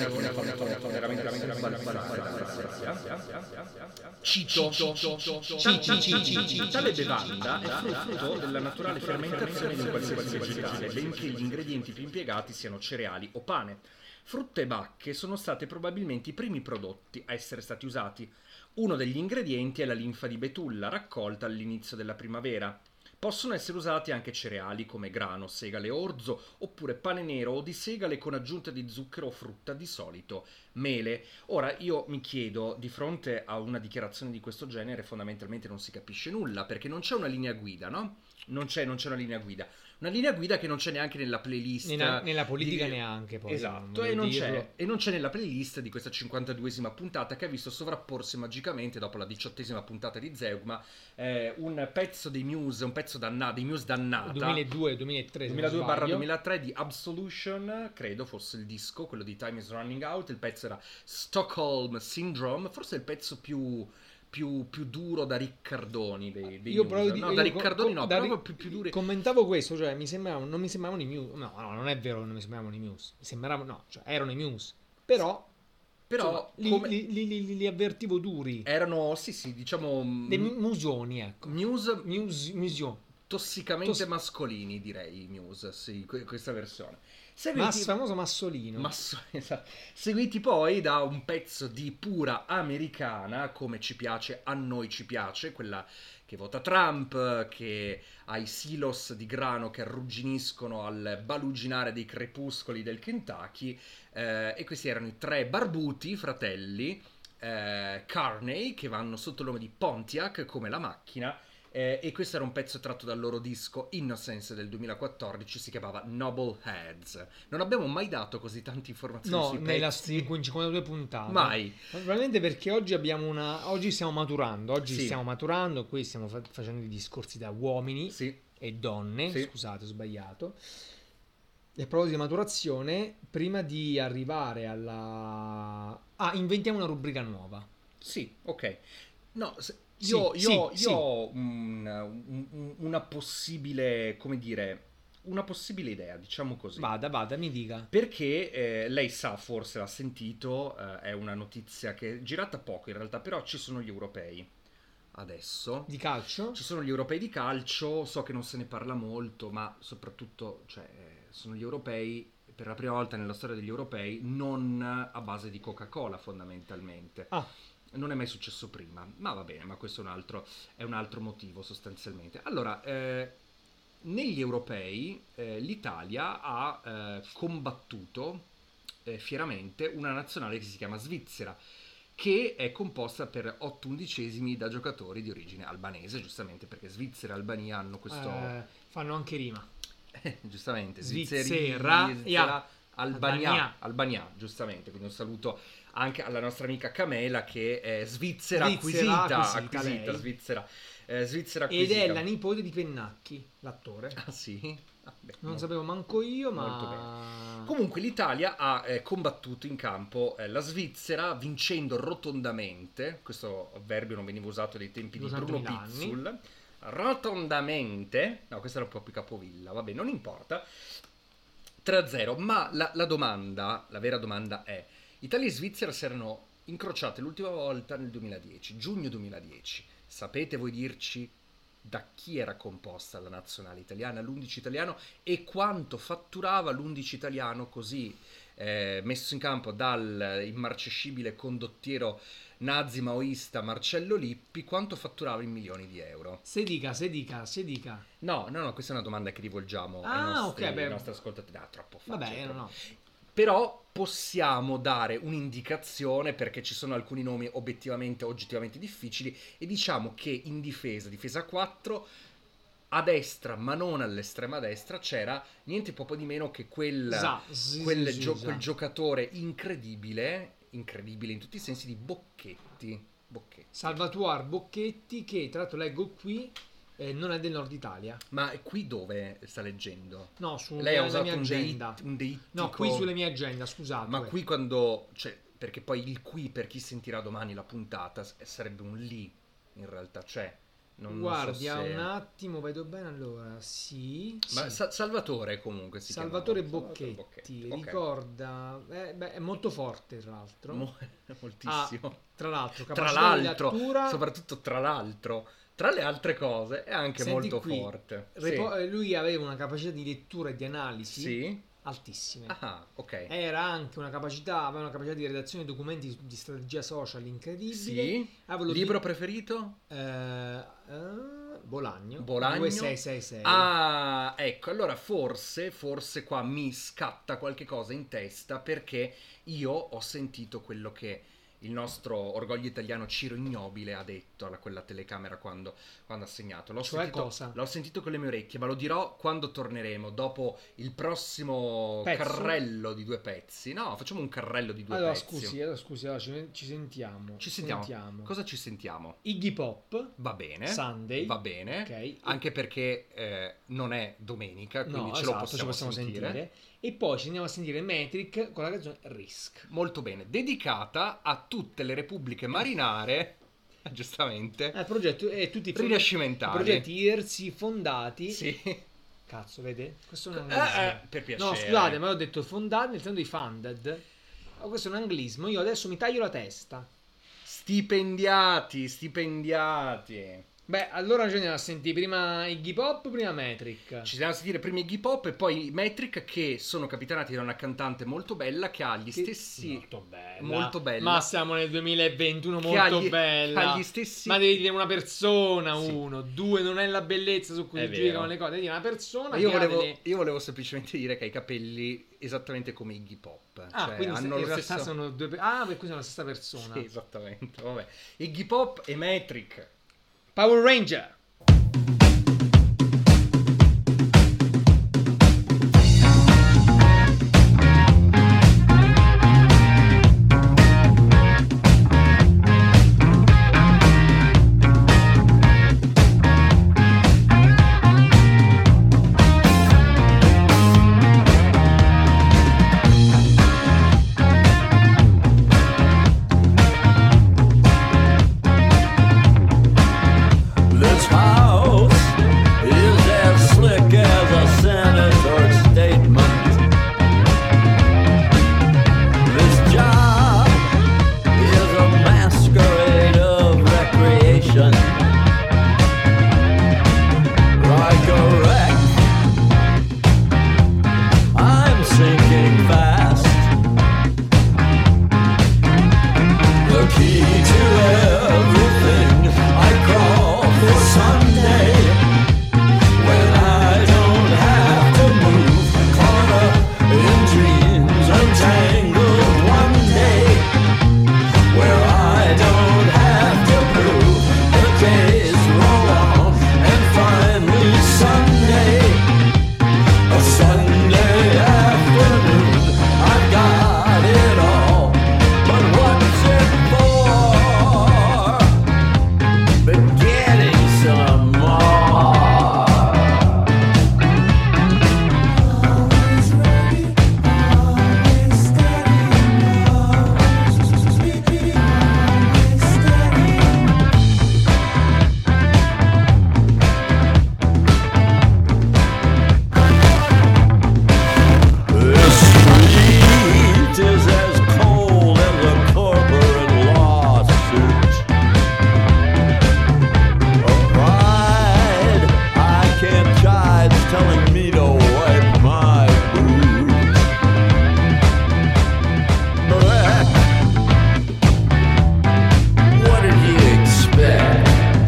Cito Tale bevanda è frutto della naturale fermentazione di un qualsiasi vegetale, benché gli ingredienti più impiegati siano cereali o pane. Frutta e bacche sono state probabilmente i primi prodotti a essere stati usati. Uno degli ingredienti è la linfa di betulla, raccolta all'inizio della primavera. Possono essere usati anche cereali come grano, segale o orzo, oppure pane nero o di segale con aggiunta di zucchero o frutta, di solito mele. Ora io mi chiedo, di fronte a una dichiarazione di questo genere fondamentalmente non si capisce nulla, perché non c'è una linea guida, no? non c'è, non c'è una linea guida. Una linea guida che non c'è neanche nella playlist. Nella, nella politica di... neanche, poi. Esatto, e non, c'è, e non c'è nella playlist di questa cinquantaduesima puntata, che ha visto sovrapporsi magicamente, dopo la diciottesima puntata di Zeugma, eh, un pezzo dei Muse, un pezzo danna- dei Muse dannata. duemiladue duemilatré duemiladue duemilatré di Absolution, credo fosse il disco, quello di Time is Running Out. Il pezzo era Stockholm Syndrome, forse il pezzo più... Più, più duro da Riccardoni dei, dei io Muse. proprio di, no, io da Riccardoni co- no, da proprio ri- più, più duri. Commentavo questo, cioè mi sembravano, non mi sembravano i Muse. No, no, non è vero, non mi sembravano i Muse. Mi sembravano, no, cioè erano i Muse. Però Però insomma, come... li, li, li, li, li avvertivo duri. erano, sì sì, diciamo Dei musoni, ecco. Muse Muse, musion. tossicamente Tos- mascolini, direi, i Muse, sì, que- questa versione. Mas, Seguiti... famoso Massolino. Masso- esatto. Seguiti poi da un pezzo di pura americana, come ci piace, a noi ci piace, quella che vota Trump, che ha i silos di grano che arrugginiscono al baluginare dei crepuscoli del Kentucky, eh, e questi erano i tre barbuti fratelli, eh, Carney, che vanno sotto il nome di Pontiac, come la macchina. Eh, e questo era un pezzo tratto dal loro disco Innocence del duemilaquattordici, si chiamava Noble Heads. Non abbiamo mai dato così tante informazioni No, sui nella pezzi. cinquantadue puntate. Mai. Probabilmente perché oggi abbiamo una. Oggi stiamo maturando. Oggi Sì. stiamo maturando. Qui stiamo fa- facendo i discorsi da uomini Sì. e donne. Sì. Scusate, ho sbagliato. E a proposito di maturazione, prima di arrivare alla. Ah, inventiamo una rubrica nuova. Sì, ok. No, se- Sì, io, io, sì, io ho un- un- una possibile, come dire, una possibile idea, diciamo così. Vada, vada, mi dica. Perché eh, lei sa, forse l'ha sentito, eh, è una notizia che è girata poco in realtà, però ci sono gli europei adesso. Di calcio? Ci sono gli europei di calcio, so che non se ne parla molto, ma soprattutto, cioè, eh, sono gli europei, per la prima volta nella storia degli europei, non a base di Coca-Cola fondamentalmente. Ah. Non è mai successo prima, ma va bene, ma questo è un altro, è un altro motivo sostanzialmente. Allora, eh, negli europei eh, l'Italia ha eh, combattuto eh, fieramente una nazionale che si chiama Svizzera, che è composta per otto undicesimi da giocatori di origine albanese, giustamente perché Svizzera e Albania hanno questo... Eh, fanno anche rima. Eh, giustamente, Svizzera, Svizzera, e Svizzera Albania, Albania. Albania, giustamente, quindi un saluto anche alla nostra amica Camela che è Svizzera, Svizzera acquisita, acquisita, acquisita, lei. Svizzera, eh, Svizzera Ed acquisita. è la nipote di Pennacchi, l'attore. Ah sì? Ah, beh, Non no. sapevo manco io, Molto ma... Comunque l'Italia ha eh, combattuto in campo eh, la Svizzera vincendo rotondamente, questo avverbio non veniva usato dai tempi di Bruno duecentomila anni. Pizzul, rotondamente, no, questa era un po' più capovilla, vabbè, non importa, tre a zero, ma la, la domanda, la vera domanda è, Italia e Svizzera si erano incrociate l'ultima volta nel duemiladieci, giugno duemiladieci, sapete voi dirci da chi era composta la nazionale italiana, l'undici italiano, e quanto fatturava l'undici italiano così eh, messo in campo dal immarcescibile condottiero nazi maoista Marcello Lippi, quanto fatturava in milioni di euro? Se dica, se dica, se dica. No, no, no, questa è una domanda che rivolgiamo Ah, ai nostri, ok, beh. ai nostri ascoltatori. Ah, troppo facile. Vabbè, no, troppo. no. Però possiamo dare un'indicazione perché ci sono alcuni nomi obiettivamente, oggettivamente difficili, e diciamo che in difesa, difesa quattro, a destra, ma non all'estrema destra, c'era niente poco di meno che quel, Sa, sì, quel, sì, sì, gio- sa. quel giocatore incredibile, incredibile in tutti i sensi, di Bocchetti. Bocchetti. Salvatore Bocchetti, che tra l'altro leggo qui, eh, non è del nord Italia. Ma qui dove sta leggendo? No, su Lei ha nella usato mia un, agenda. deit- un deittico. No, qui sulle mie agenda, scusate. Ma qui quando, cioè, perché poi il qui per chi sentirà domani la puntata s- sarebbe un lì, in realtà, cioè, non, non Guardi, so a se... un attimo, vedo bene allora, sì. Ma sì. Sa- Salvatore comunque si Salvatore chiamava. Bocchetti, Bocchetti, ok. ricorda, eh, beh, è molto forte tra l'altro. Mo- moltissimo. Ah, tra l'altro, Tra capacità di l'altro, lettura, soprattutto tra l'altro, tra le altre cose, è anche Senti molto qui, forte. repo- eh, lui aveva una capacità di lettura e di analisi Sì? Sì? altissime. Ah, ok. Era anche una capacità, aveva una capacità di redazione di documenti di strategia social incredibile. Sì? Aveva Libro di- preferito? eh, eh, Bolagno. Bolagno? due sei sei sei. Ah, ecco, allora forse, forse qua mi scatta qualche cosa in testa perché io ho sentito quello che il nostro orgoglio italiano Ciro Ignobile ha detto a quella telecamera quando, quando ha segnato. L'ho, Cioè sentito, cosa? l'ho sentito con le mie orecchie, ma lo dirò quando torneremo, dopo il prossimo Pezzo? carrello di due pezzi. No, facciamo un carrello di due Allora pezzi. scusi, allora scusi, allora ci, ci sentiamo. Ci sentiamo. Cosa ci sentiamo? Iggy Pop. Va bene. Sunday. Va bene. Ok. Anche perché eh, non è domenica, quindi No, ce, esatto, lo possiamo ci possiamo sentire. sentire. E poi ci andiamo a sentire Metric con la canzone Risk. Molto bene. Dedicata a tutte le repubbliche marinare, giustamente, Ah, il progetto è tutti i fond- rinascimentali. i progetti diversi fondati. Sì. Cazzo, vede? Questo è un Eh, anglismo. eh, per piacere. No, scusate, ma ho detto fondati nel senso di funded. Ma questo è un anglismo. Io adesso mi taglio la testa. Stipendiati, stipendiati. Beh, allora ci andiamo a sentire prima Iggy Pop, prima Metric. Ci andiamo a sentire prima Iggy Pop e poi Metric, che sono capitanati da una cantante molto bella che ha gli Che- stessi... Molto bella. Molto bella. Ma siamo nel duemilaventuno, Che molto ha gli- bella. ha gli stessi- Ma devi dire una persona, Sì. uno. Due, non è la bellezza su cui È si vero. giudicano le cose. Devi dire una persona Ma io che ha volevo, delle... io volevo semplicemente dire che ha i capelli esattamente come Iggy Pop. Ah, cioè, quindi hanno in lo realtà stesso... sono due... pe- Ah, per cui sono la stessa persona. Sì, esattamente. Vabbè. Iggy Pop e Metric. Power Ranger. This house is as slick as a senator's statement. This job is a masquerade of recreation. Like a wreck, I'm sinking fast. The key to everything I crawl for Sunday, when I don't have to move, caught up in dreams untangled one day, where I don't have to prove. The days roll on and finally Sunday, a Sunday afternoon, I've got it all, but what's it for? But getting some more. Always ready, always steady, always steady, always steady. This street is as cold as a corporate lawsuit. A pride I can't chide telling me to wipe my boots. But what did you expect?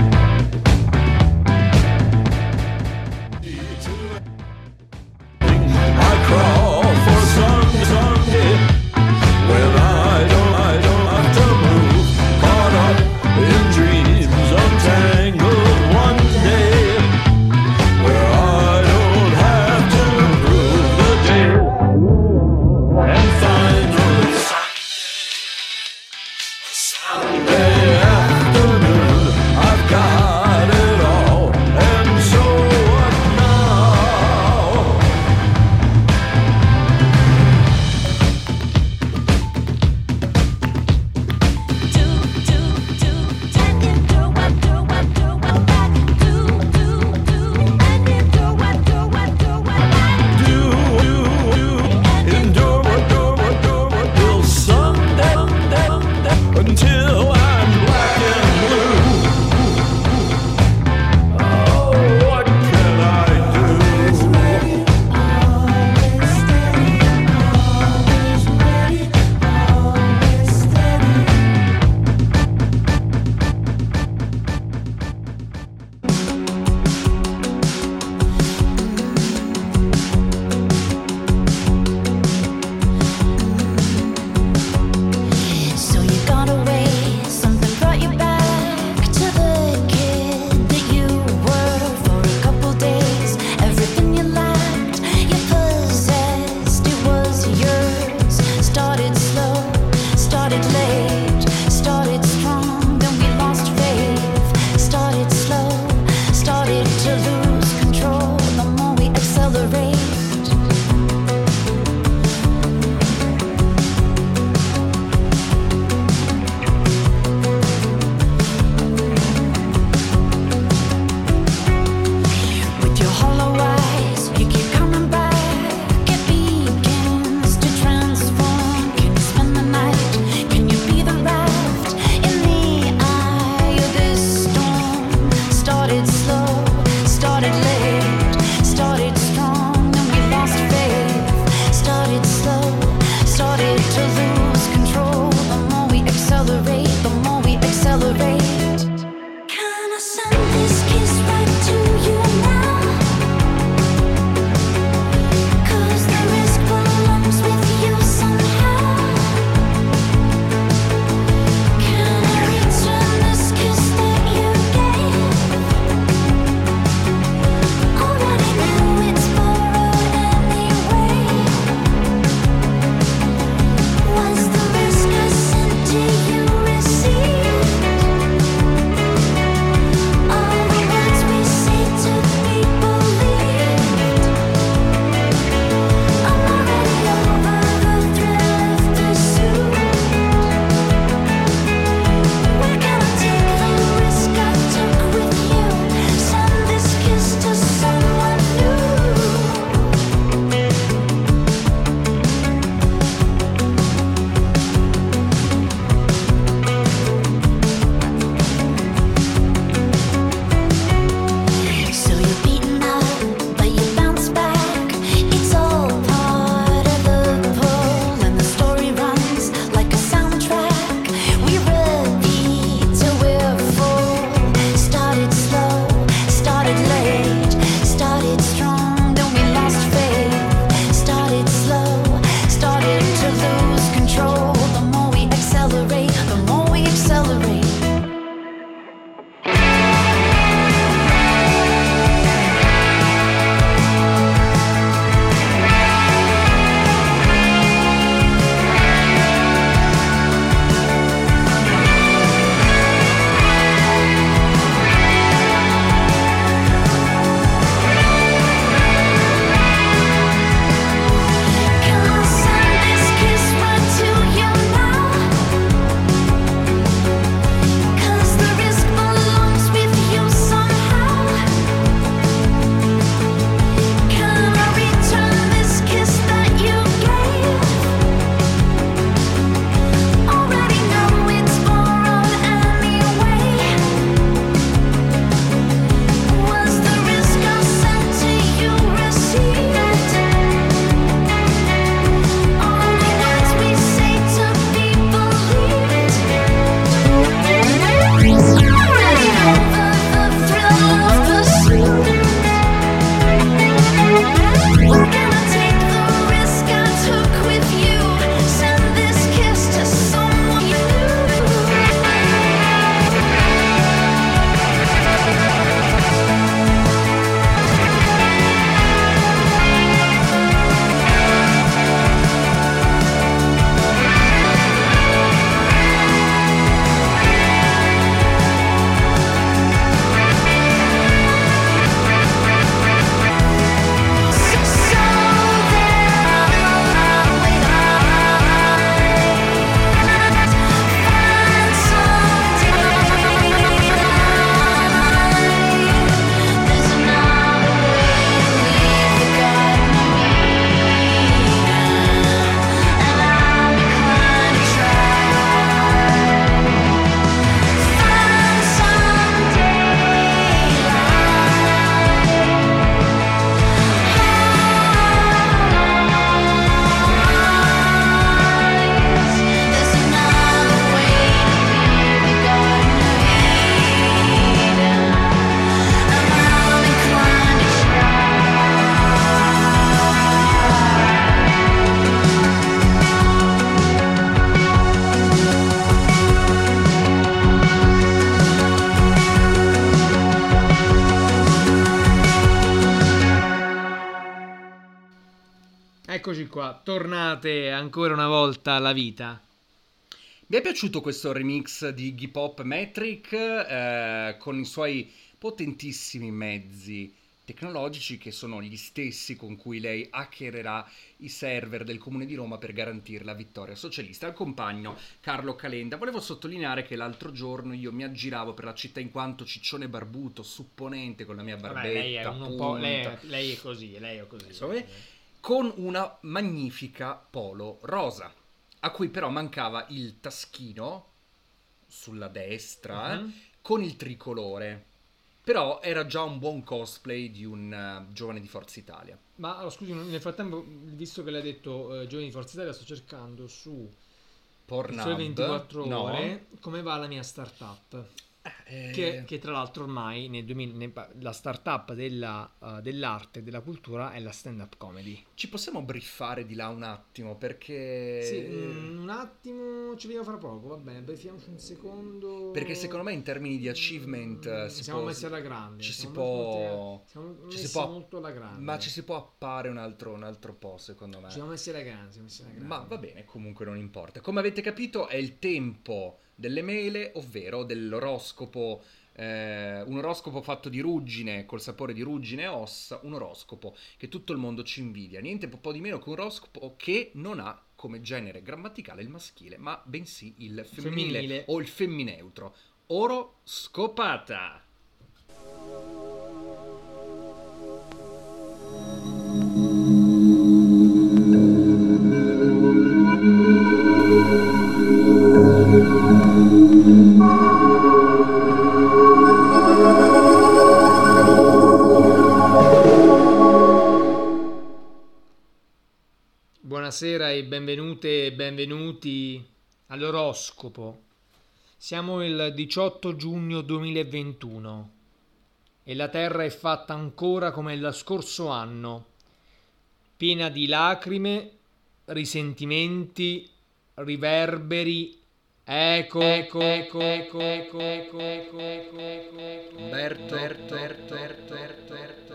I crawl for some Sunday, when I don't, I don't have to move, caught up in dreams untangled one day, where I don't have to prove the day, and finally Sunday afternoon, I've got it all, and so what now? Endure, endure, endure till Sunday, until I'm black and blue. Eccoci qua, tornate ancora una volta alla vita. Vi è piaciuto questo remix di Iggy Pop Metric eh, con i suoi potentissimi mezzi tecnologici che sono gli stessi con cui lei hackererà i server del Comune di Roma per garantire la vittoria socialista al compagno Carlo Calenda? Volevo sottolineare che l'altro giorno io mi aggiravo per la città in quanto ciccione barbuto, supponente con la mia barbetta. Vabbè, lei è un punta, po', lei è, lei è così, lei è così. insomma, con una magnifica polo rosa, a cui però mancava il taschino sulla destra, Mhm. eh, con il tricolore. Però era già un buon cosplay di un uh, giovane di Forza Italia. Ma allora, scusi, nel frattempo, visto che l'hai detto eh, Giovani di Forza Italia, sto cercando su Pornhub. Sole ventiquattro no. ore come va la mia startup. Eh, Che, che tra l'altro ormai nel duemila, ne- la startup della, uh, dell'arte e della cultura è la stand-up comedy. Ci possiamo briffare di là un attimo perché... Sì, mm, un attimo, ci vediamo fra poco, va bene, briefiamoci un secondo. Perché secondo me in termini di achievement eh, si siamo può- messi alla grande. ci si siamo può- molto- siamo ci messi si può- molto alla grande. Ma ci si può appare un altro, un altro po' secondo me. Ci siamo messi alla grande, siamo messi alla grande. Ma va bene, comunque non importa. Come avete capito è il tempo delle mele, ovvero dell'oroscopo, eh, un oroscopo fatto di ruggine, col sapore di ruggine e ossa, un oroscopo che tutto il mondo ci invidia. Niente po' di meno che un oroscopo che non ha come genere grammaticale il maschile, ma bensì il femminile, Femminile. o il femmineutro. Oroscopata! Buonasera e benvenute e benvenuti all'oroscopo. Siamo il diciotto giugno duemilaventuno e la terra è fatta ancora come lo scorso anno, piena di lacrime, risentimenti, riverberi, eco, eco, eco, eco, eco, eco, eco, eco, eco, Umberto, Umberto, Umberto, Umberto, Umberto,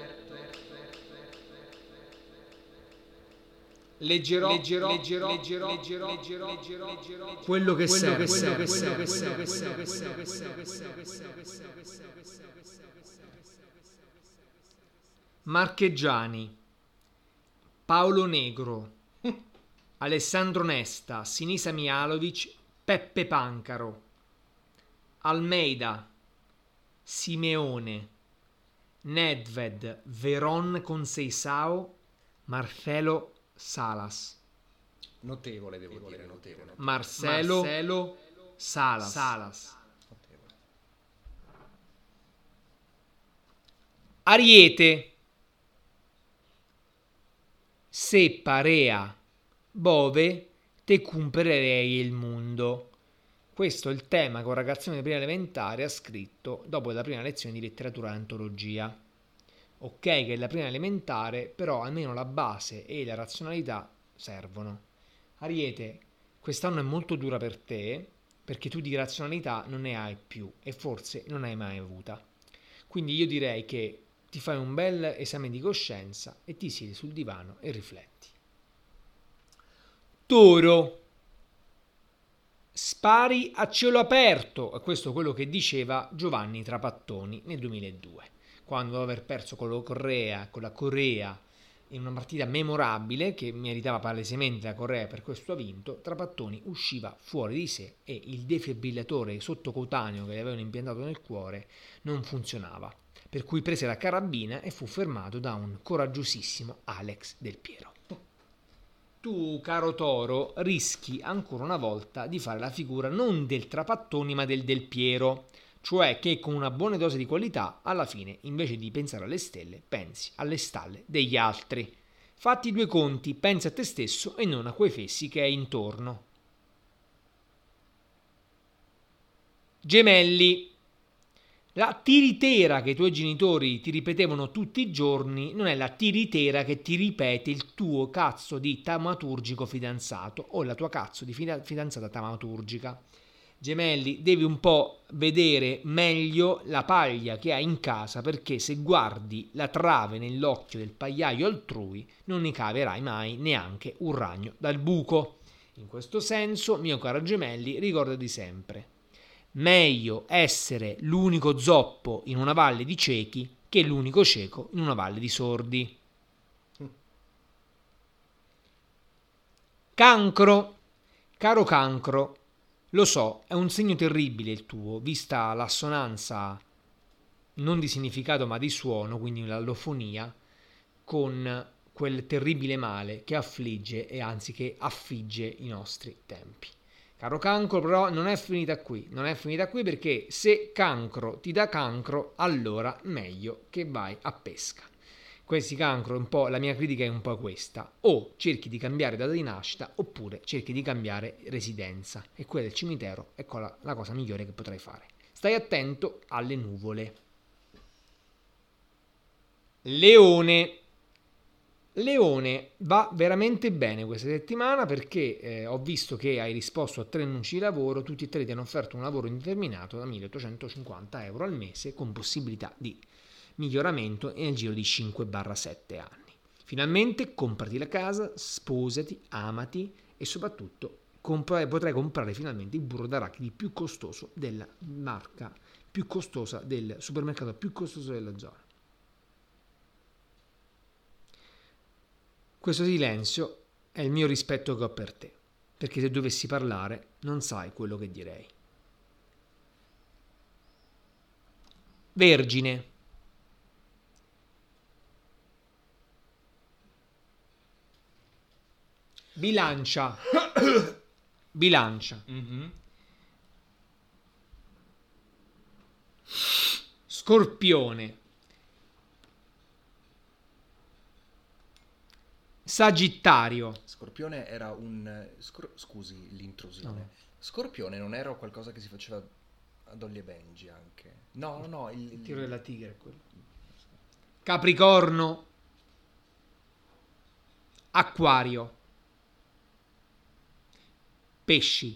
Leggerò, leggerò, leggerò, leggerò, leggerò, leggerò, leggerò, leggerò quello che serve, quello che serve, quello che serve, quello che serve. Marchegiani, Paolo Negro, Alessandro Nesta, Sinisa Mialovic, Peppe Pancaro, Almeida, Simeone, Nedved, Veron Conceição, Marcelo Salas. Notevole, devo dire, notevole. Marcelo, Marcelo Salas. Salas. Ariete. Se parea Bove, te comprerei il mondo. Questo è il tema che un ragazzino di prima elementare ha scritto dopo la prima lezione di letteratura e antologia. Ok che è la prima elementare, però almeno la base e la razionalità servono. Ariete, quest'anno è molto dura per te, perché tu di razionalità non ne hai più e forse non hai mai avuta. Quindi io direi che ti fai un bel esame di coscienza e ti siedi sul divano e rifletti. Toro. Spari a cielo aperto, e questo è quello che diceva Giovanni Trapattoni nel duemiladue, quando dopo aver perso con la Corea, con la Corea in una partita memorabile che meritava palesemente la Corea, per questo ha vinto, Trapattoni usciva fuori di sé e il defibrillatore sottocutaneo che gli avevano impiantato nel cuore non funzionava, per cui prese la carabina e fu fermato da un coraggiosissimo Alex Del Piero. Tu, caro Toro, rischi ancora una volta di fare la figura non del Trapattoni ma del Del Piero, cioè che con una buona dose di qualità, alla fine, invece di pensare alle stelle, pensi alle stalle degli altri. Fatti due conti, pensa a te stesso e non a quei fessi che hai intorno. Gemelli. La tiritera che i tuoi genitori ti ripetevano tutti i giorni non è la tiritera che ti ripete il tuo cazzo di taumaturgico fidanzato o la tua cazzo di fidanzata taumaturgica. Gemelli, devi un po' vedere meglio la paglia che hai in casa, perché se guardi la trave nell'occhio del pagliaio altrui non ne caverai mai neanche un ragno dal buco. In questo senso, mio caro Gemelli, ricordati sempre: meglio essere l'unico zoppo in una valle di ciechi che l'unico cieco in una valle di sordi. Cancro. Caro Cancro, lo so, è un segno terribile il tuo, vista l'assonanza non di significato ma di suono, quindi l'allofonia, con quel terribile male che affligge e anzi che affigge i nostri tempi. Caro Cancro, però non è finita qui, non è finita qui perché se Cancro ti dà cancro, allora meglio che vai a pesca. Questi Cancro, un po', la mia critica è un po' questa: o cerchi di cambiare data di nascita oppure cerchi di cambiare residenza, e quella del cimitero è la, la cosa migliore che potrai fare. Stai attento alle nuvole. Leone. Leone, va veramente bene questa settimana perché eh, ho visto che hai risposto a tre annunci di lavoro, tutti e tre ti hanno offerto un lavoro indeterminato da milleottocentocinquanta euro al mese con possibilità di miglioramento nel giro di cinque sette anni. Finalmente comprati la casa, sposati, amati e soprattutto compra- potrai comprare finalmente il burro d'arachidi più costoso della marca, più costosa del supermercato più costoso della zona. Questo silenzio è il mio rispetto che ho per te, perché se dovessi parlare non sai quello che direi. Vergine. Bilancia. Bilancia. Mm-hmm. Scorpione. Sagittario. Scorpione era un... scor- scusi l'intrusione. No. Scorpione non era qualcosa che si faceva ad Ollie e Benji anche? No, no, no. Il, Il il... tiro della tigre è quello. Capricorno. Acquario. Pesci.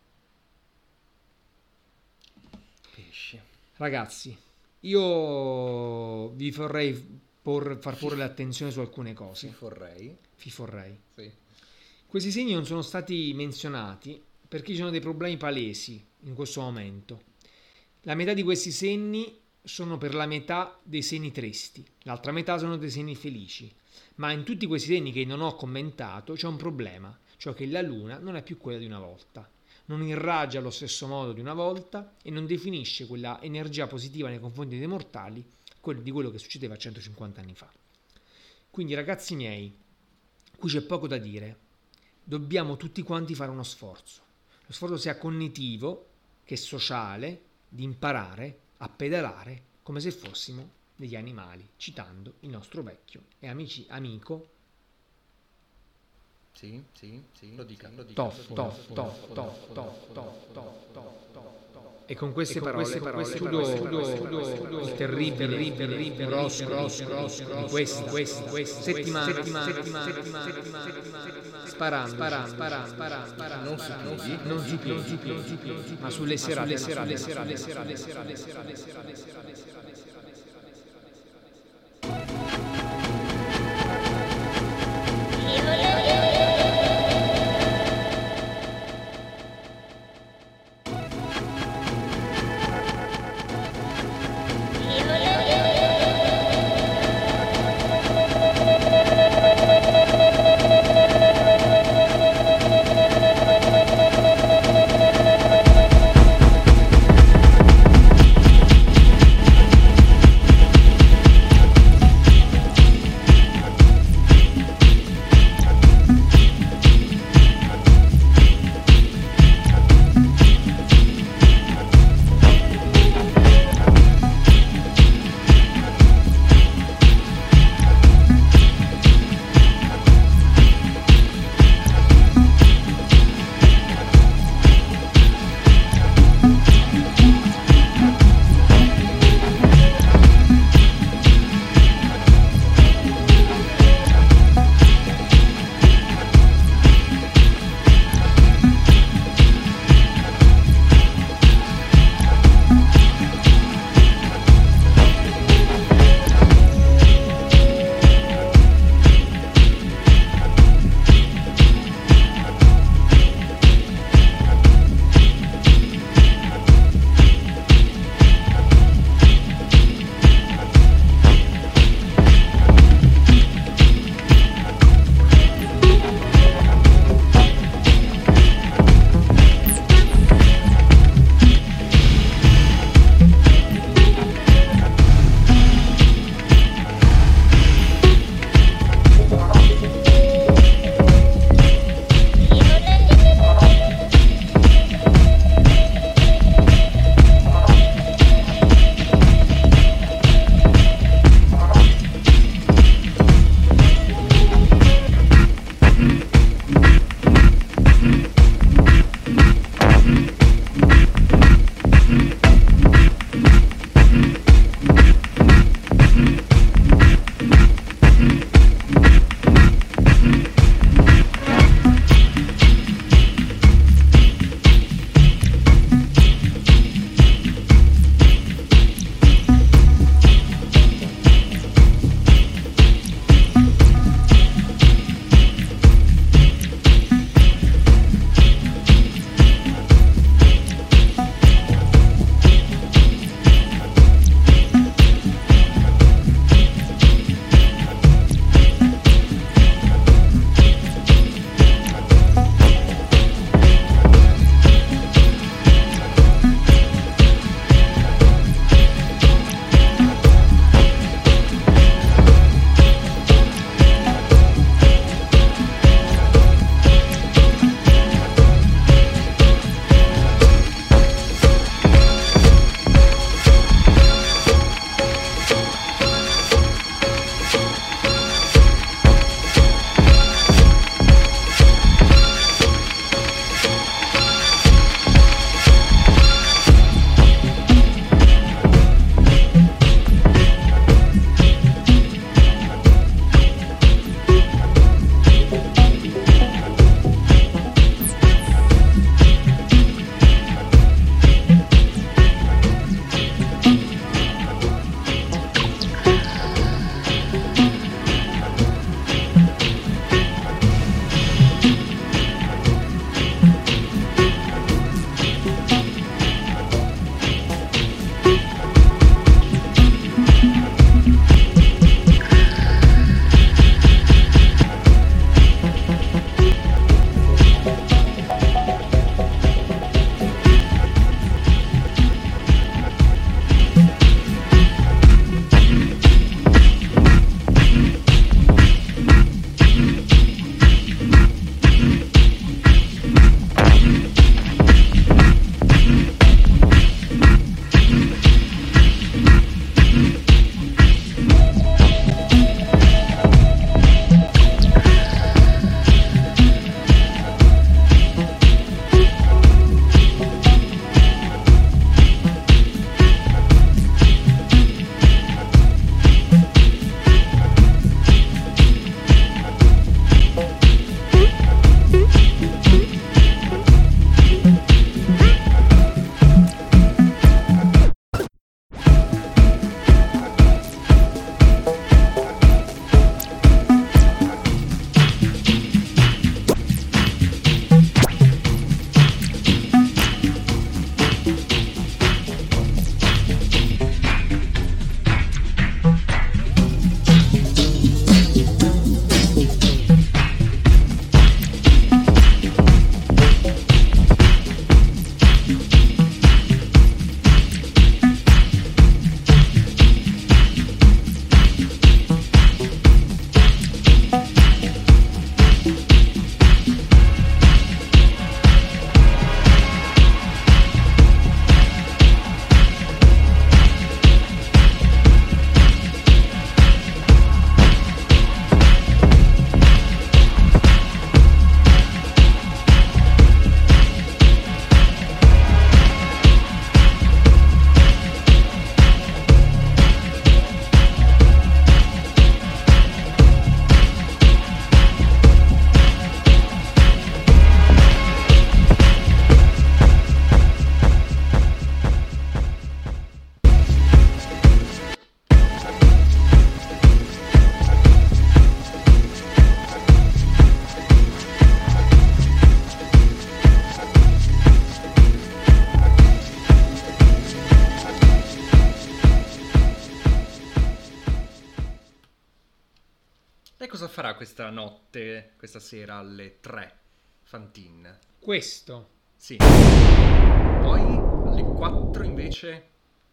Pesci. Ragazzi, io vi vorrei por- far porre l'attenzione su alcune cose. Ci vorrei. Vi vorrei. Sì. Questi segni non sono stati menzionati perché ci sono dei problemi palesi in questo momento. La metà di questi segni sono per la metà dei segni tristi, l'altra metà sono dei segni felici. Ma in tutti questi segni che non ho commentato c'è un problema, cioè che la luna non è più quella di una volta, non irraggia allo stesso modo di una volta e non definisce quella energia positiva nei confronti dei mortali quello di quello che succedeva centocinquanta anni fa. Quindi ragazzi miei, qui c'è poco da dire, dobbiamo tutti quanti fare uno sforzo, lo sforzo sia cognitivo che sociale, di imparare a pedalare come se fossimo degli animali, citando il nostro vecchio e amici, amico Sì, sì, sì. Lo dica, lo dica. Toff, toff, toff, toff, toff, toff, toff, toff. E con queste parole, chiudo il terribile, terribile, grosso, grosso, grosso di questa, questa, questa settimana, settimana, settimana, sparando, sparando, sparando, sparando, non su piedi, non su piedi, non su piedi, ma sulle serate, serate, serate, serate, serate, serate, serate. cosa farà questa notte, questa sera alle tre? Fantin. Questo. Sì. Poi alle quattro invece...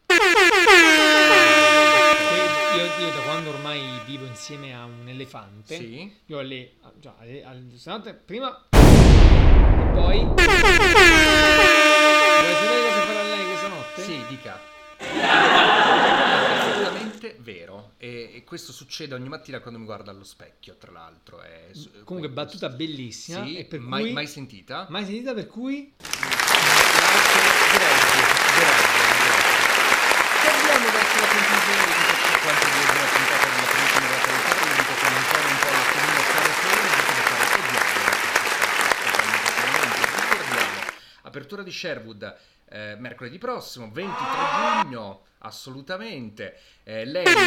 Io, io da quando ormai vivo insieme a un elefante, Sì. io alle, già, alle, alle stanotte prima e poi vuoi sapere cosa farà lei questa notte? Sì, dica. È assolutamente vero. E, e questo succede ogni mattina quando mi guarda allo specchio, tra l'altro. È, Comunque battuta bellissima. Sì, e per mai, cui, mai sentita? mai sentita, per cui Torniamo verso la conclusione di questa cinquantesima puntata della penultima della qualità. Vi dico che ancora un po' la comune stare fuori, dovete fare odiare. Ricordiamo, apertura di Sherwood eh, mercoledì prossimo, ventitré giugno, assolutamente. Eh, lei ha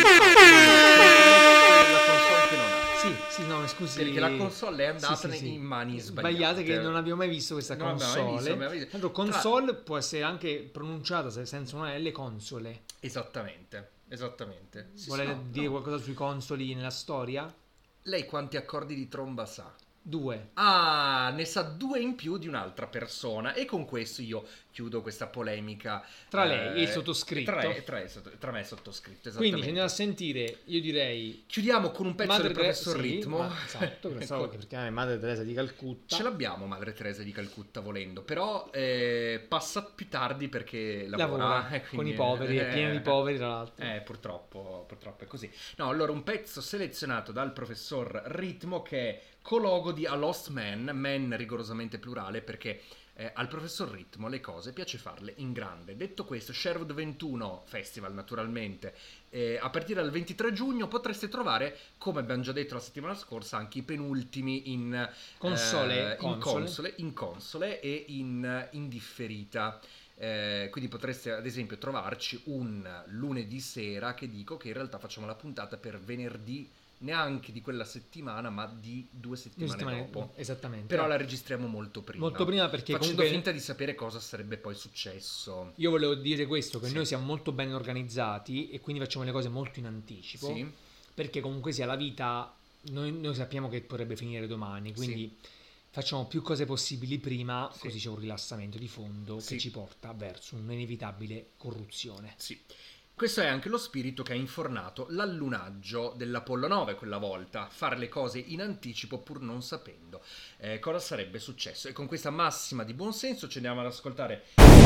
la console che non ha. sì, sì, no, scusi, Perché la console è andata sì, sì, sì. in mani sbagliate. sbagliate, che non abbiamo mai visto questa Non abbiamo mai console. visto, non abbiamo mai visto. Tanto console può essere anche pronunciata se- senza una L, console. Esattamente, esattamente. Sì, Vuole sì, no, dire no. qualcosa sui consoli nella storia? Lei quanti accordi di tromba sa? Due. Ah, ne sa due in più di un'altra persona. E con questo io chiudo questa polemica Tra lei e il sottoscritto. Tra, tra, tra me e il sottoscritto, Quindi esattamente. se andiamo a sentire, io direi Chiudiamo con un pezzo Madre del Teresa- professor sì, Ritmo. ma- esatto, pensavo che perché è Madre Teresa di Calcutta. Ce l'abbiamo Madre Teresa di Calcutta volendo, però eh, passa più tardi perché lavora, lavora eh, con quindi, i poveri, è eh, pieno di poveri tra l'altro. Eh, purtroppo, purtroppo è così. No, allora un pezzo selezionato dal professor Ritmo che è Cologo di A Lost Man, man rigorosamente plurale perché eh, al professor Ritmo le cose piace farle in grande. Detto questo, Sherwood ventuno Festival naturalmente, eh, a partire dal ventitré giugno potreste trovare, come abbiamo già detto la settimana scorsa, anche i penultimi in Console, eh, in console. console, in console e in, in differita. Eh, quindi potreste ad esempio trovarci un lunedì sera che dico che in realtà facciamo la puntata per venerdì neanche di quella settimana ma di due settimane, Due settimane dopo, esattamente. però la registriamo molto prima Molto prima perché facendo comunque finta di sapere cosa sarebbe poi successo. io volevo dire questo, che Sì. noi siamo molto ben organizzati e quindi facciamo le cose molto in anticipo, Sì. perché comunque sia la vita, noi, noi sappiamo che potrebbe finire domani, quindi facciamo più cose possibili prima, Sì. così c'è un rilassamento di fondo Sì. che ci porta verso un'inevitabile corruzione. Sì. Questo è anche lo spirito che ha infornato l'allunaggio dell'Apollo nove quella volta, fare le cose in anticipo pur non sapendo eh, cosa sarebbe successo. E con questa massima di buonsenso ci andiamo ad ascoltare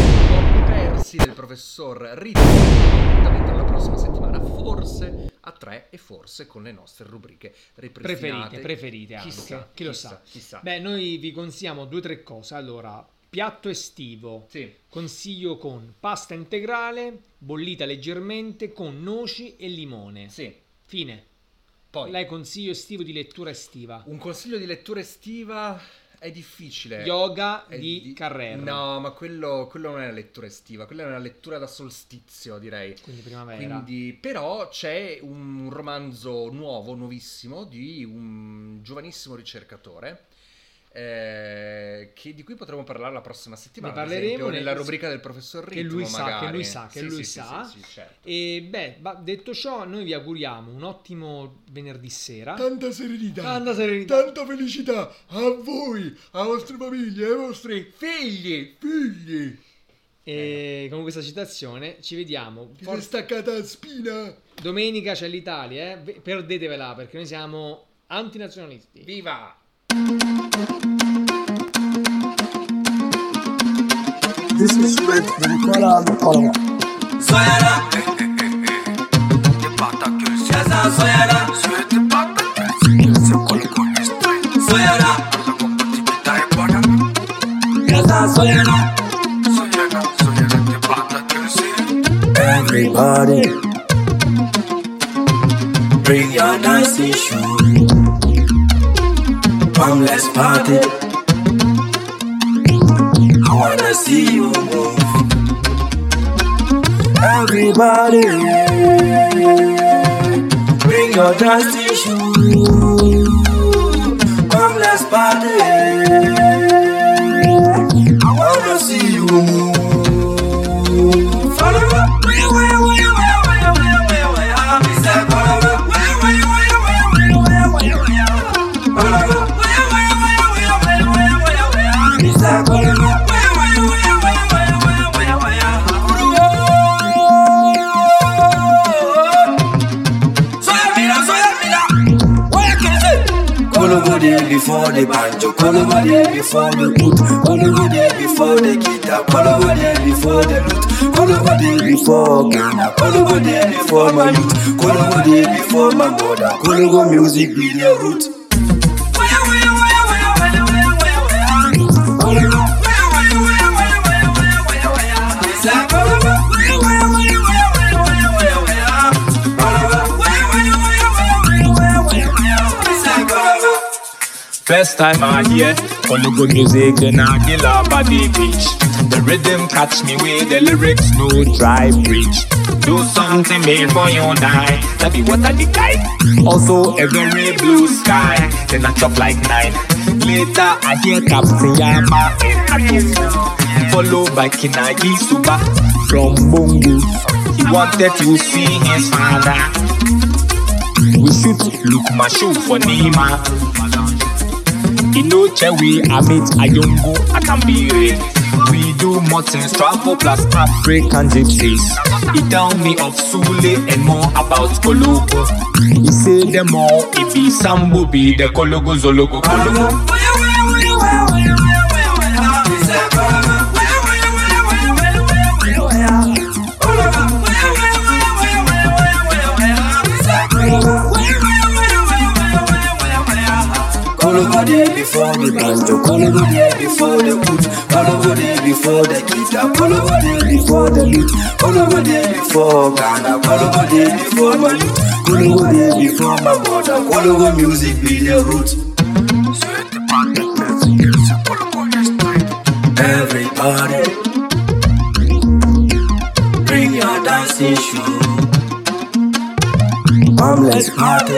i persi del professor Ritmo. Appuntamento alla prossima settimana, forse a tre e forse con le nostre rubriche ripristinate. Preferite, preferite anche, Chissà, chi lo chissà, sa. chissà. Beh, noi vi consigliamo due o tre cose. Allora, piatto estivo. Sì. Consiglio con pasta integrale, bollita leggermente, con noci e limone. Sì. Fine. Poi Lei consiglio estivo di lettura estiva. un consiglio di lettura estiva è difficile. Yoga È di Carrera. No, ma quello, quello non è una lettura estiva, quella è una lettura da solstizio, direi. Quindi primavera. Quindi, però c'è un romanzo nuovo, nuovissimo, di un giovanissimo ricercatore. Eh, che, di cui potremo parlare la prossima settimana, Ne ad parleremo esempio, nella nel- rubrica del professor Ritmo, che lui sa, magari. che lui sa, che Sì, lui sì, sa. sì, sì, sì, certo. E beh, ba- detto ciò, noi vi auguriamo un ottimo venerdì sera. Tanta serenità, Tanta serenità. tanta felicità a voi, a vostre famiglie, ai vostri Figli! figli. E con questa citazione ci vediamo. Ti sei Forse staccata la spina. domenica c'è l'Italia, eh? Ve- Perdetevela perché noi siamo antinazionalisti. Viva! This is Red Nicola Nicola. Soyana, Yaza soyana, soyana, Yaza soyana, everybody, bring your dancing shoes. Come, let's party. I wanna see you move. Everybody, bring your dancing shoes. Come, let's party. I wanna see you move. Follow up, way, way, way, way, way, way, way, way. I said, follow up, way, way, way, way, way, way, way, way. there before the banjo, Kologo there before the oud, Kologo there before the guitar, Kologo there before the lute, Kologo there before Ghana, Kologo there before my youth, Kologo there before my mother, Kologo music be the root. First time I hear Kologo music in Aguila Body Beach. The rhythm catch me with the lyrics, no dry preach. Do something made for you and I, that be what I decide. Also a very blue sky, then I chop like nine. Later I hear Captain Yama and Atu, followed by Kinagi Suba from Bongo. He wanted to see his father. We shoot Luke Mashu for Nima. Ino Chewi, Amit, Ayongo, Akambire. We do Martins, travel plus African gypsies. He tell me of Sule and more about Kologo. He say them all, it be Sambo, be the Kologo, Zologo, Kologo. Kologo there before the banjo, Kologo there before the oud, Kologo there before the guitar, Kologo there before the lute, Kologo there before Ghana, Kologo there before my youth, Kologo there before my mother, Kologo music be the root. Everybody, bring your dancing shoe. Come, let's party.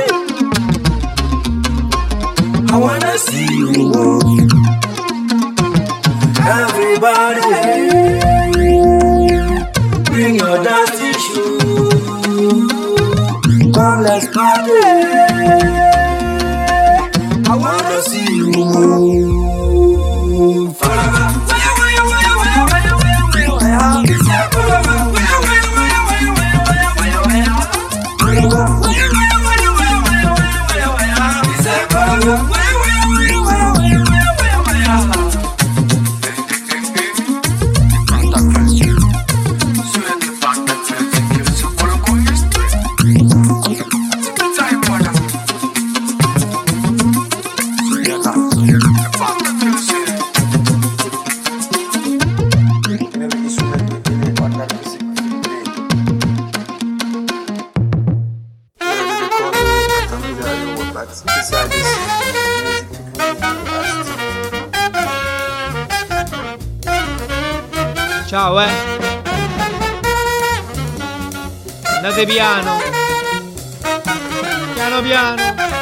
I wanna see you move. Everybody, bring your dancing shoes. Come, let's party. I wanna see you move. Ciao, eh. Andate piano. Piano piano.